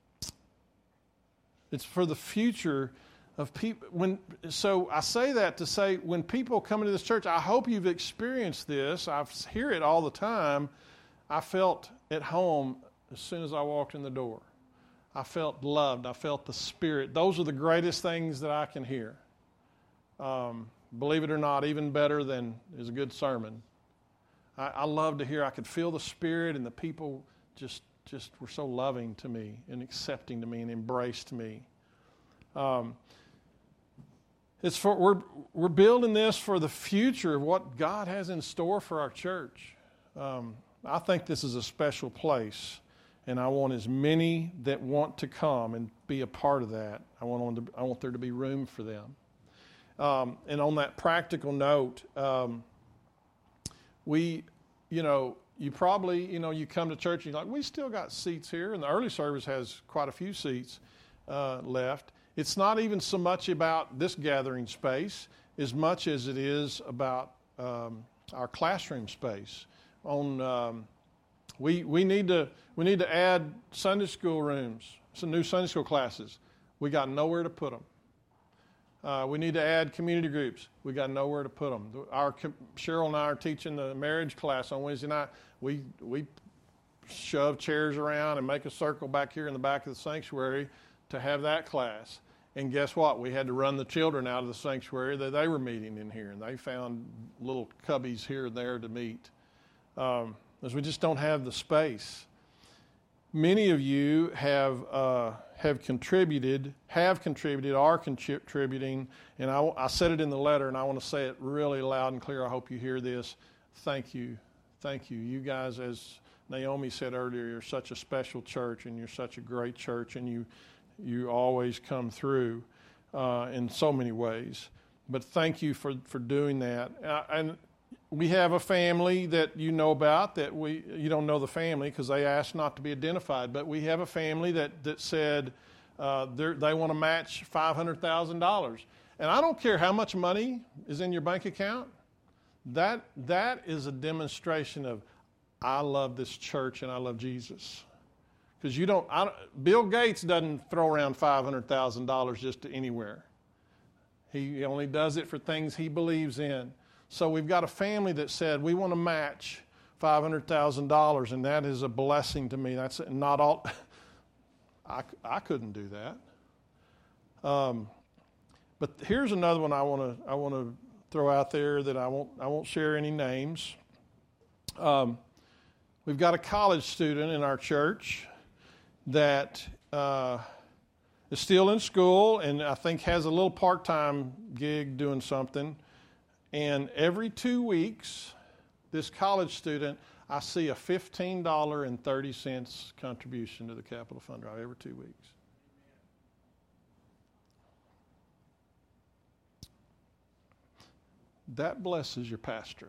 it's for the future of people. When so I say that to say when people come into this church, I hope you've experienced this. I hear it all the time. I felt at home as soon as I walked in the door. I felt loved. I felt the Spirit. Those are the greatest things that I can hear. Um, believe it or not, even better than is a good sermon. I, I love to hear. I could feel the Spirit, and the people just just were so loving to me and accepting to me and embraced me. Um, it's for we're we're building this for the future of what God has in store for our church. Um, I think this is a special place, and I want as many that want to come and be a part of that. I want them to, I want there to be room for them. Um, and on that practical note, um, we, you know, you probably, you know, you come to church and you're like, we still got seats here, and the early service has quite a few seats uh, left. It's not even so much about this gathering space as much as it is about um, our classroom space. On um, we we need to we need to add Sunday school rooms, some new Sunday school classes. We got nowhere to put them. Uh, we need to add community groups. We got nowhere to put them. Our Cheryl and I are teaching the marriage class on Wednesday night. We we shove chairs around and make a circle back here in the back of the sanctuary to have that class. And guess what? We had to run the children out of the sanctuary that they were meeting in here, and they found little cubbies here and there to meet. Um, because we just don't have the space. many of you have uh, have contributed, have contributed, are contributing, and I, I said it in the letter, and I want to say it really loud and clear. I hope you hear this. Thank you. Thank you. You guys, as Naomi said earlier, you're such a special church, and you're such a great church, and you you always come through uh, in so many ways. But thank you for, for doing that. Uh, and we have a family that you know about that we you don't know the family because they asked not to be identified. But we have a family that that said uh, they want to match five hundred thousand dollars. And I don't care how much money is in your bank account. That that is a demonstration of I love this church and I love Jesus. Because you don't, I don't, Bill Gates doesn't throw around five hundred thousand dollars just to anywhere. He only does it for things he believes in. So we've got a family that said we want to match five hundred thousand dollars, and that is a blessing to me. That's not all. I, I couldn't do that. Um, but here's another one I want to I want to throw out there that I won't I won't share any names. Um, we've got a college student in our church that uh, is still in school and I think has a little part-time gig doing something. And every two weeks, this college student, I see a fifteen dollars and thirty cents contribution to the Capital Fund Drive every two weeks. That blesses your pastor.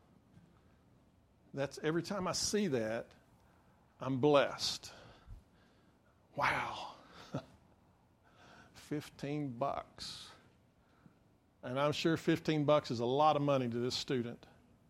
That's every time I see that, I'm blessed. Wow. fifteen bucks. And I'm sure fifteen bucks is a lot of money to this student.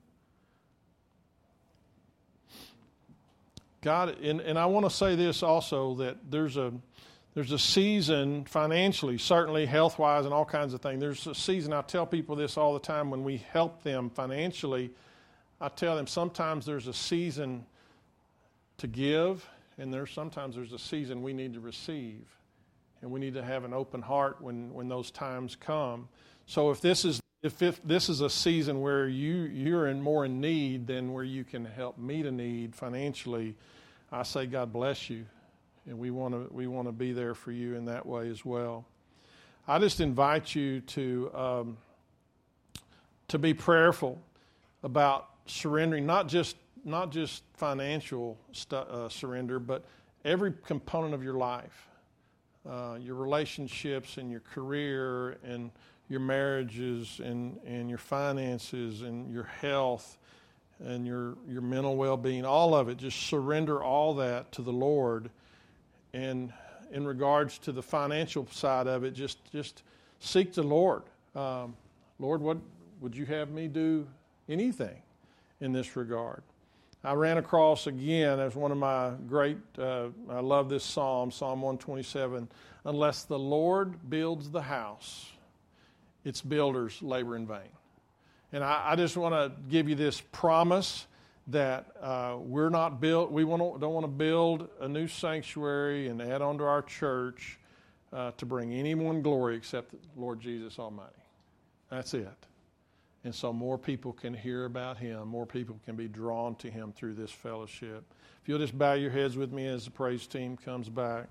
God, and, and I want to say this also, that there's a there's a season financially, certainly health-wise and all kinds of things. There's a season, I tell people this all the time when we help them financially. I tell them sometimes there's a season to give, and there's sometimes there's a season we need to receive. And we need to have an open heart when, when those times come. So if this is if, if this is a season where you, you're in more in need than where you can help meet a need financially, I say God bless you. And we want to we want to be there for you in that way as well. I just invite you to um, to be prayerful about surrendering, not just not just financial stu- uh, surrender, but every component of your life, uh, your relationships and your career and your marriages and, and your finances and your health and your your mental well-being, all of it. Just surrender all that to the Lord. And in regards to the financial side of it, just just seek the Lord. Um, Lord, what would you have me do anything in this regard? I ran across again as one of my great, uh, I love this psalm, Psalm one twenty-seven, unless the Lord builds the house, its builders labor in vain. And I, I just want to give you this promise that uh, we're not built, we want don't want to build a new sanctuary and add on to our church uh, to bring anyone glory except the Lord Jesus Almighty. That's it. And so more people can hear about Him, more people can be drawn to Him through this fellowship. If you'll just bow your heads with me as the praise team comes back.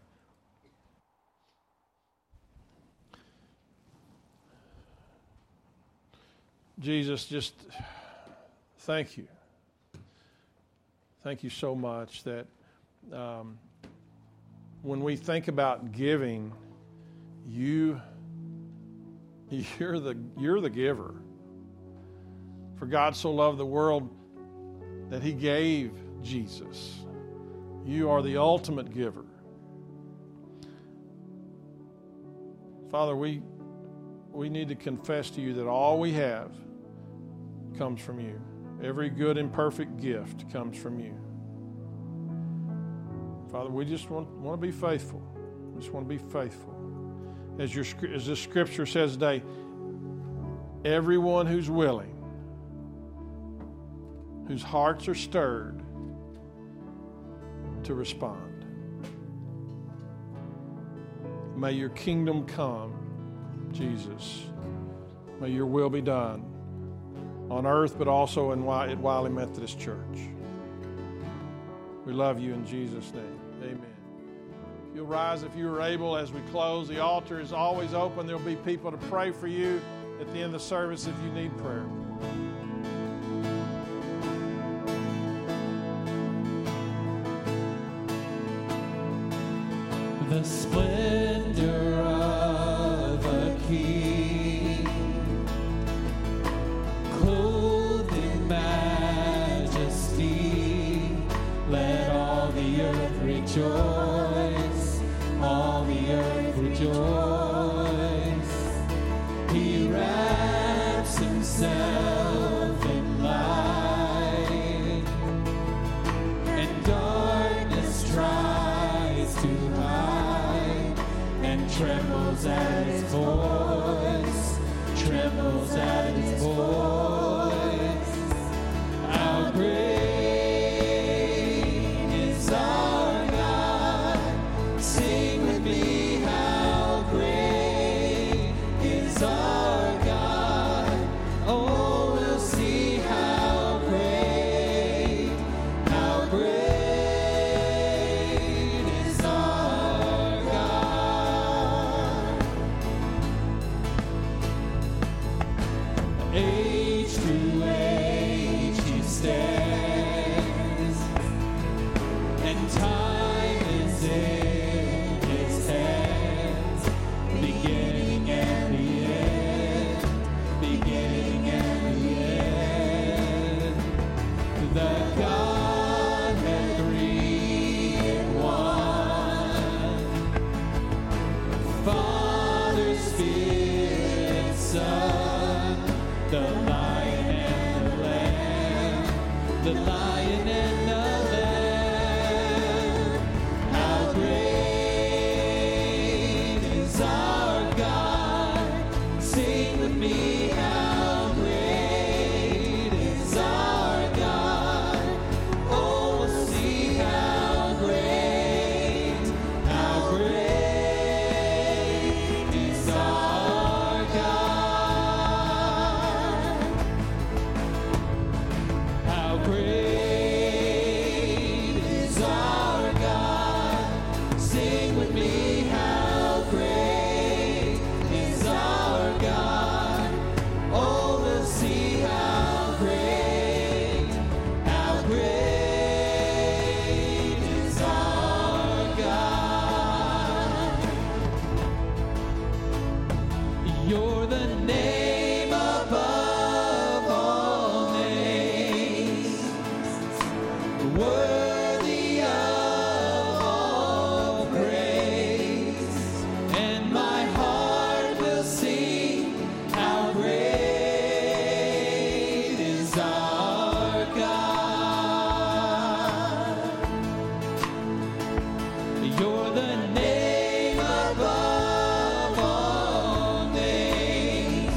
Jesus, just thank you. Thank you so much that um, when we think about giving, you, you're the you're the giver. For God so loved the world that He gave Jesus. You are the ultimate giver. Father, we we need to confess to you that all we have comes from you. Every good and perfect gift comes from you. Father, we just want, want to be faithful. We just want to be faithful. As, your, as this scripture says today, everyone who's willing, whose hearts are stirred to respond. May your kingdom come, Jesus. May your will be done on earth, but also in at Wiley Methodist Church. We love you in Jesus' name. Amen. You'll rise if you are able as we close. The altar is always open. There'll be people to pray for you at the end of the service if you need prayer. The splendor of a king, clothed in majesty, let all the earth rejoice, all the earth rejoice. He wraps himself in light, and darkness tries to hide, and trembles at his voice, trembles at his voice. How great is our God? Sing with me, how great is our God? Oh, we'll see how great, how great is our God. Age to age he stands, and time is in his hands, beginning and the end, beginning and the end. The Godhead three in one, Father, Spirit, Son, the Lion and the Lamb, the Lion and the Lamb. How great is our God? Sing with me, how great is our God? Oh, we'll see how great, how great is our God. How great is our God? Sing with me, how great is our God? Oh, we'll see how great, how great is our God. You're the name above all names, worthy of all praise, and my heart will sing how great is our God. You're the name above all names,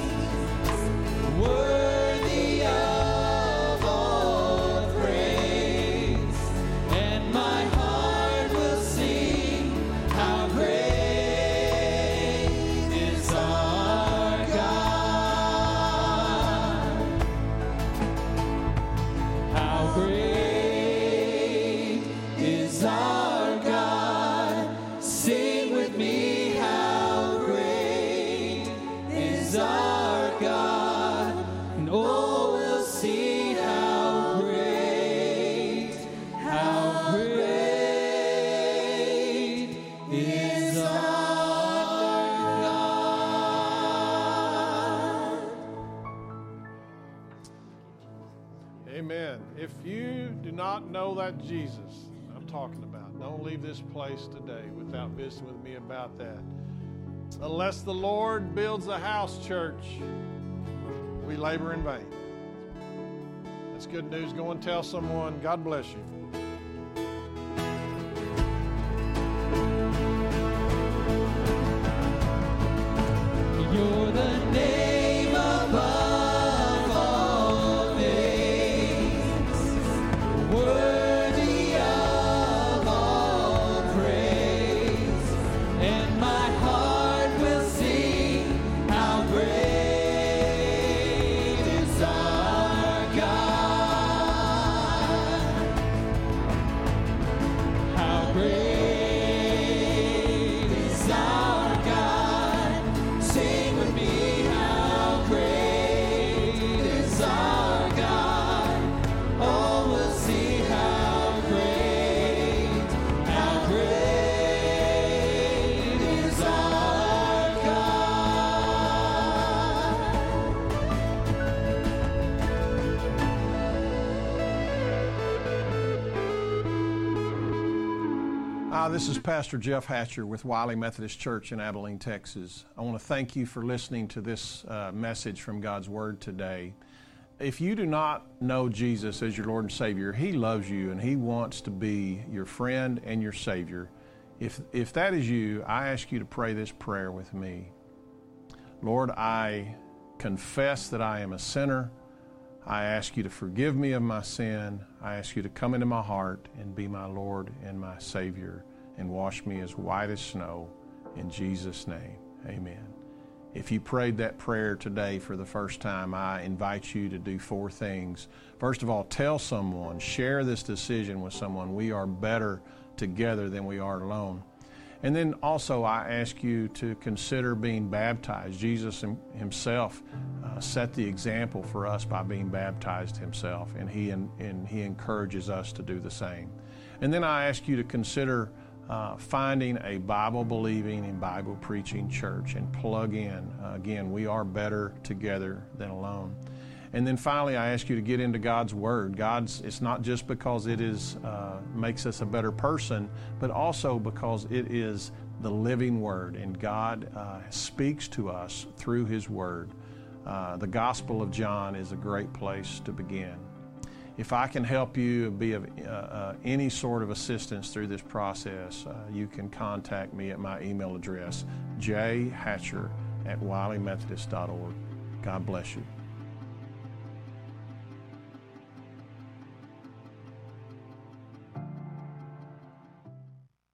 worthy of all praise, and my heart will sing how great is our God. How great is our God? Sing with me, how great is our God? And oh, we'll see how great, how great is our God. Amen. If you do not know that Jesus I'm talking about, don't leave this place today without visiting with me about that. Unless the Lord builds a house, church, we labor in vain. That's good news. Go and tell someone. God bless you. You're the name above all names, worthy of all praise, and my heart will sing how great is our God. Hi, this is Pastor Jeff Hatcher with Wiley Methodist Church in Abilene, Texas. I want to thank you for listening to this uh, message from God's Word today. If you do not know Jesus as your Lord and Savior, He loves you and He wants to be your friend and your Savior. If, if that is you, I ask you to pray this prayer with me. Lord, I confess that I am a sinner. I ask you to forgive me of my sin. I ask you to come into my heart and be my Lord and my Savior and wash me as white as snow. In Jesus' name, amen. If you prayed that prayer today for the first time, I invite you to do four things. First of all, tell someone, share this decision with someone. We are better together than we are alone. And then also I ask you to consider being baptized. Jesus himself uh, set the example for us by being baptized himself, and he, and, and he encourages us to do the same. And then I ask you to consider uh, finding a Bible-believing and Bible-preaching church and plug in. Uh, again, we are better together than alone. And then finally, I ask you to get into God's Word. God's, it's not just because it is uh, makes us a better person, but also because it is the living Word, and God uh, speaks to us through His Word. Uh, the Gospel of John is a great place to begin. If I can help you be of uh, uh, any sort of assistance through this process, uh, you can contact me at my email address, j hatcher at wiley methodist dot org. God bless you.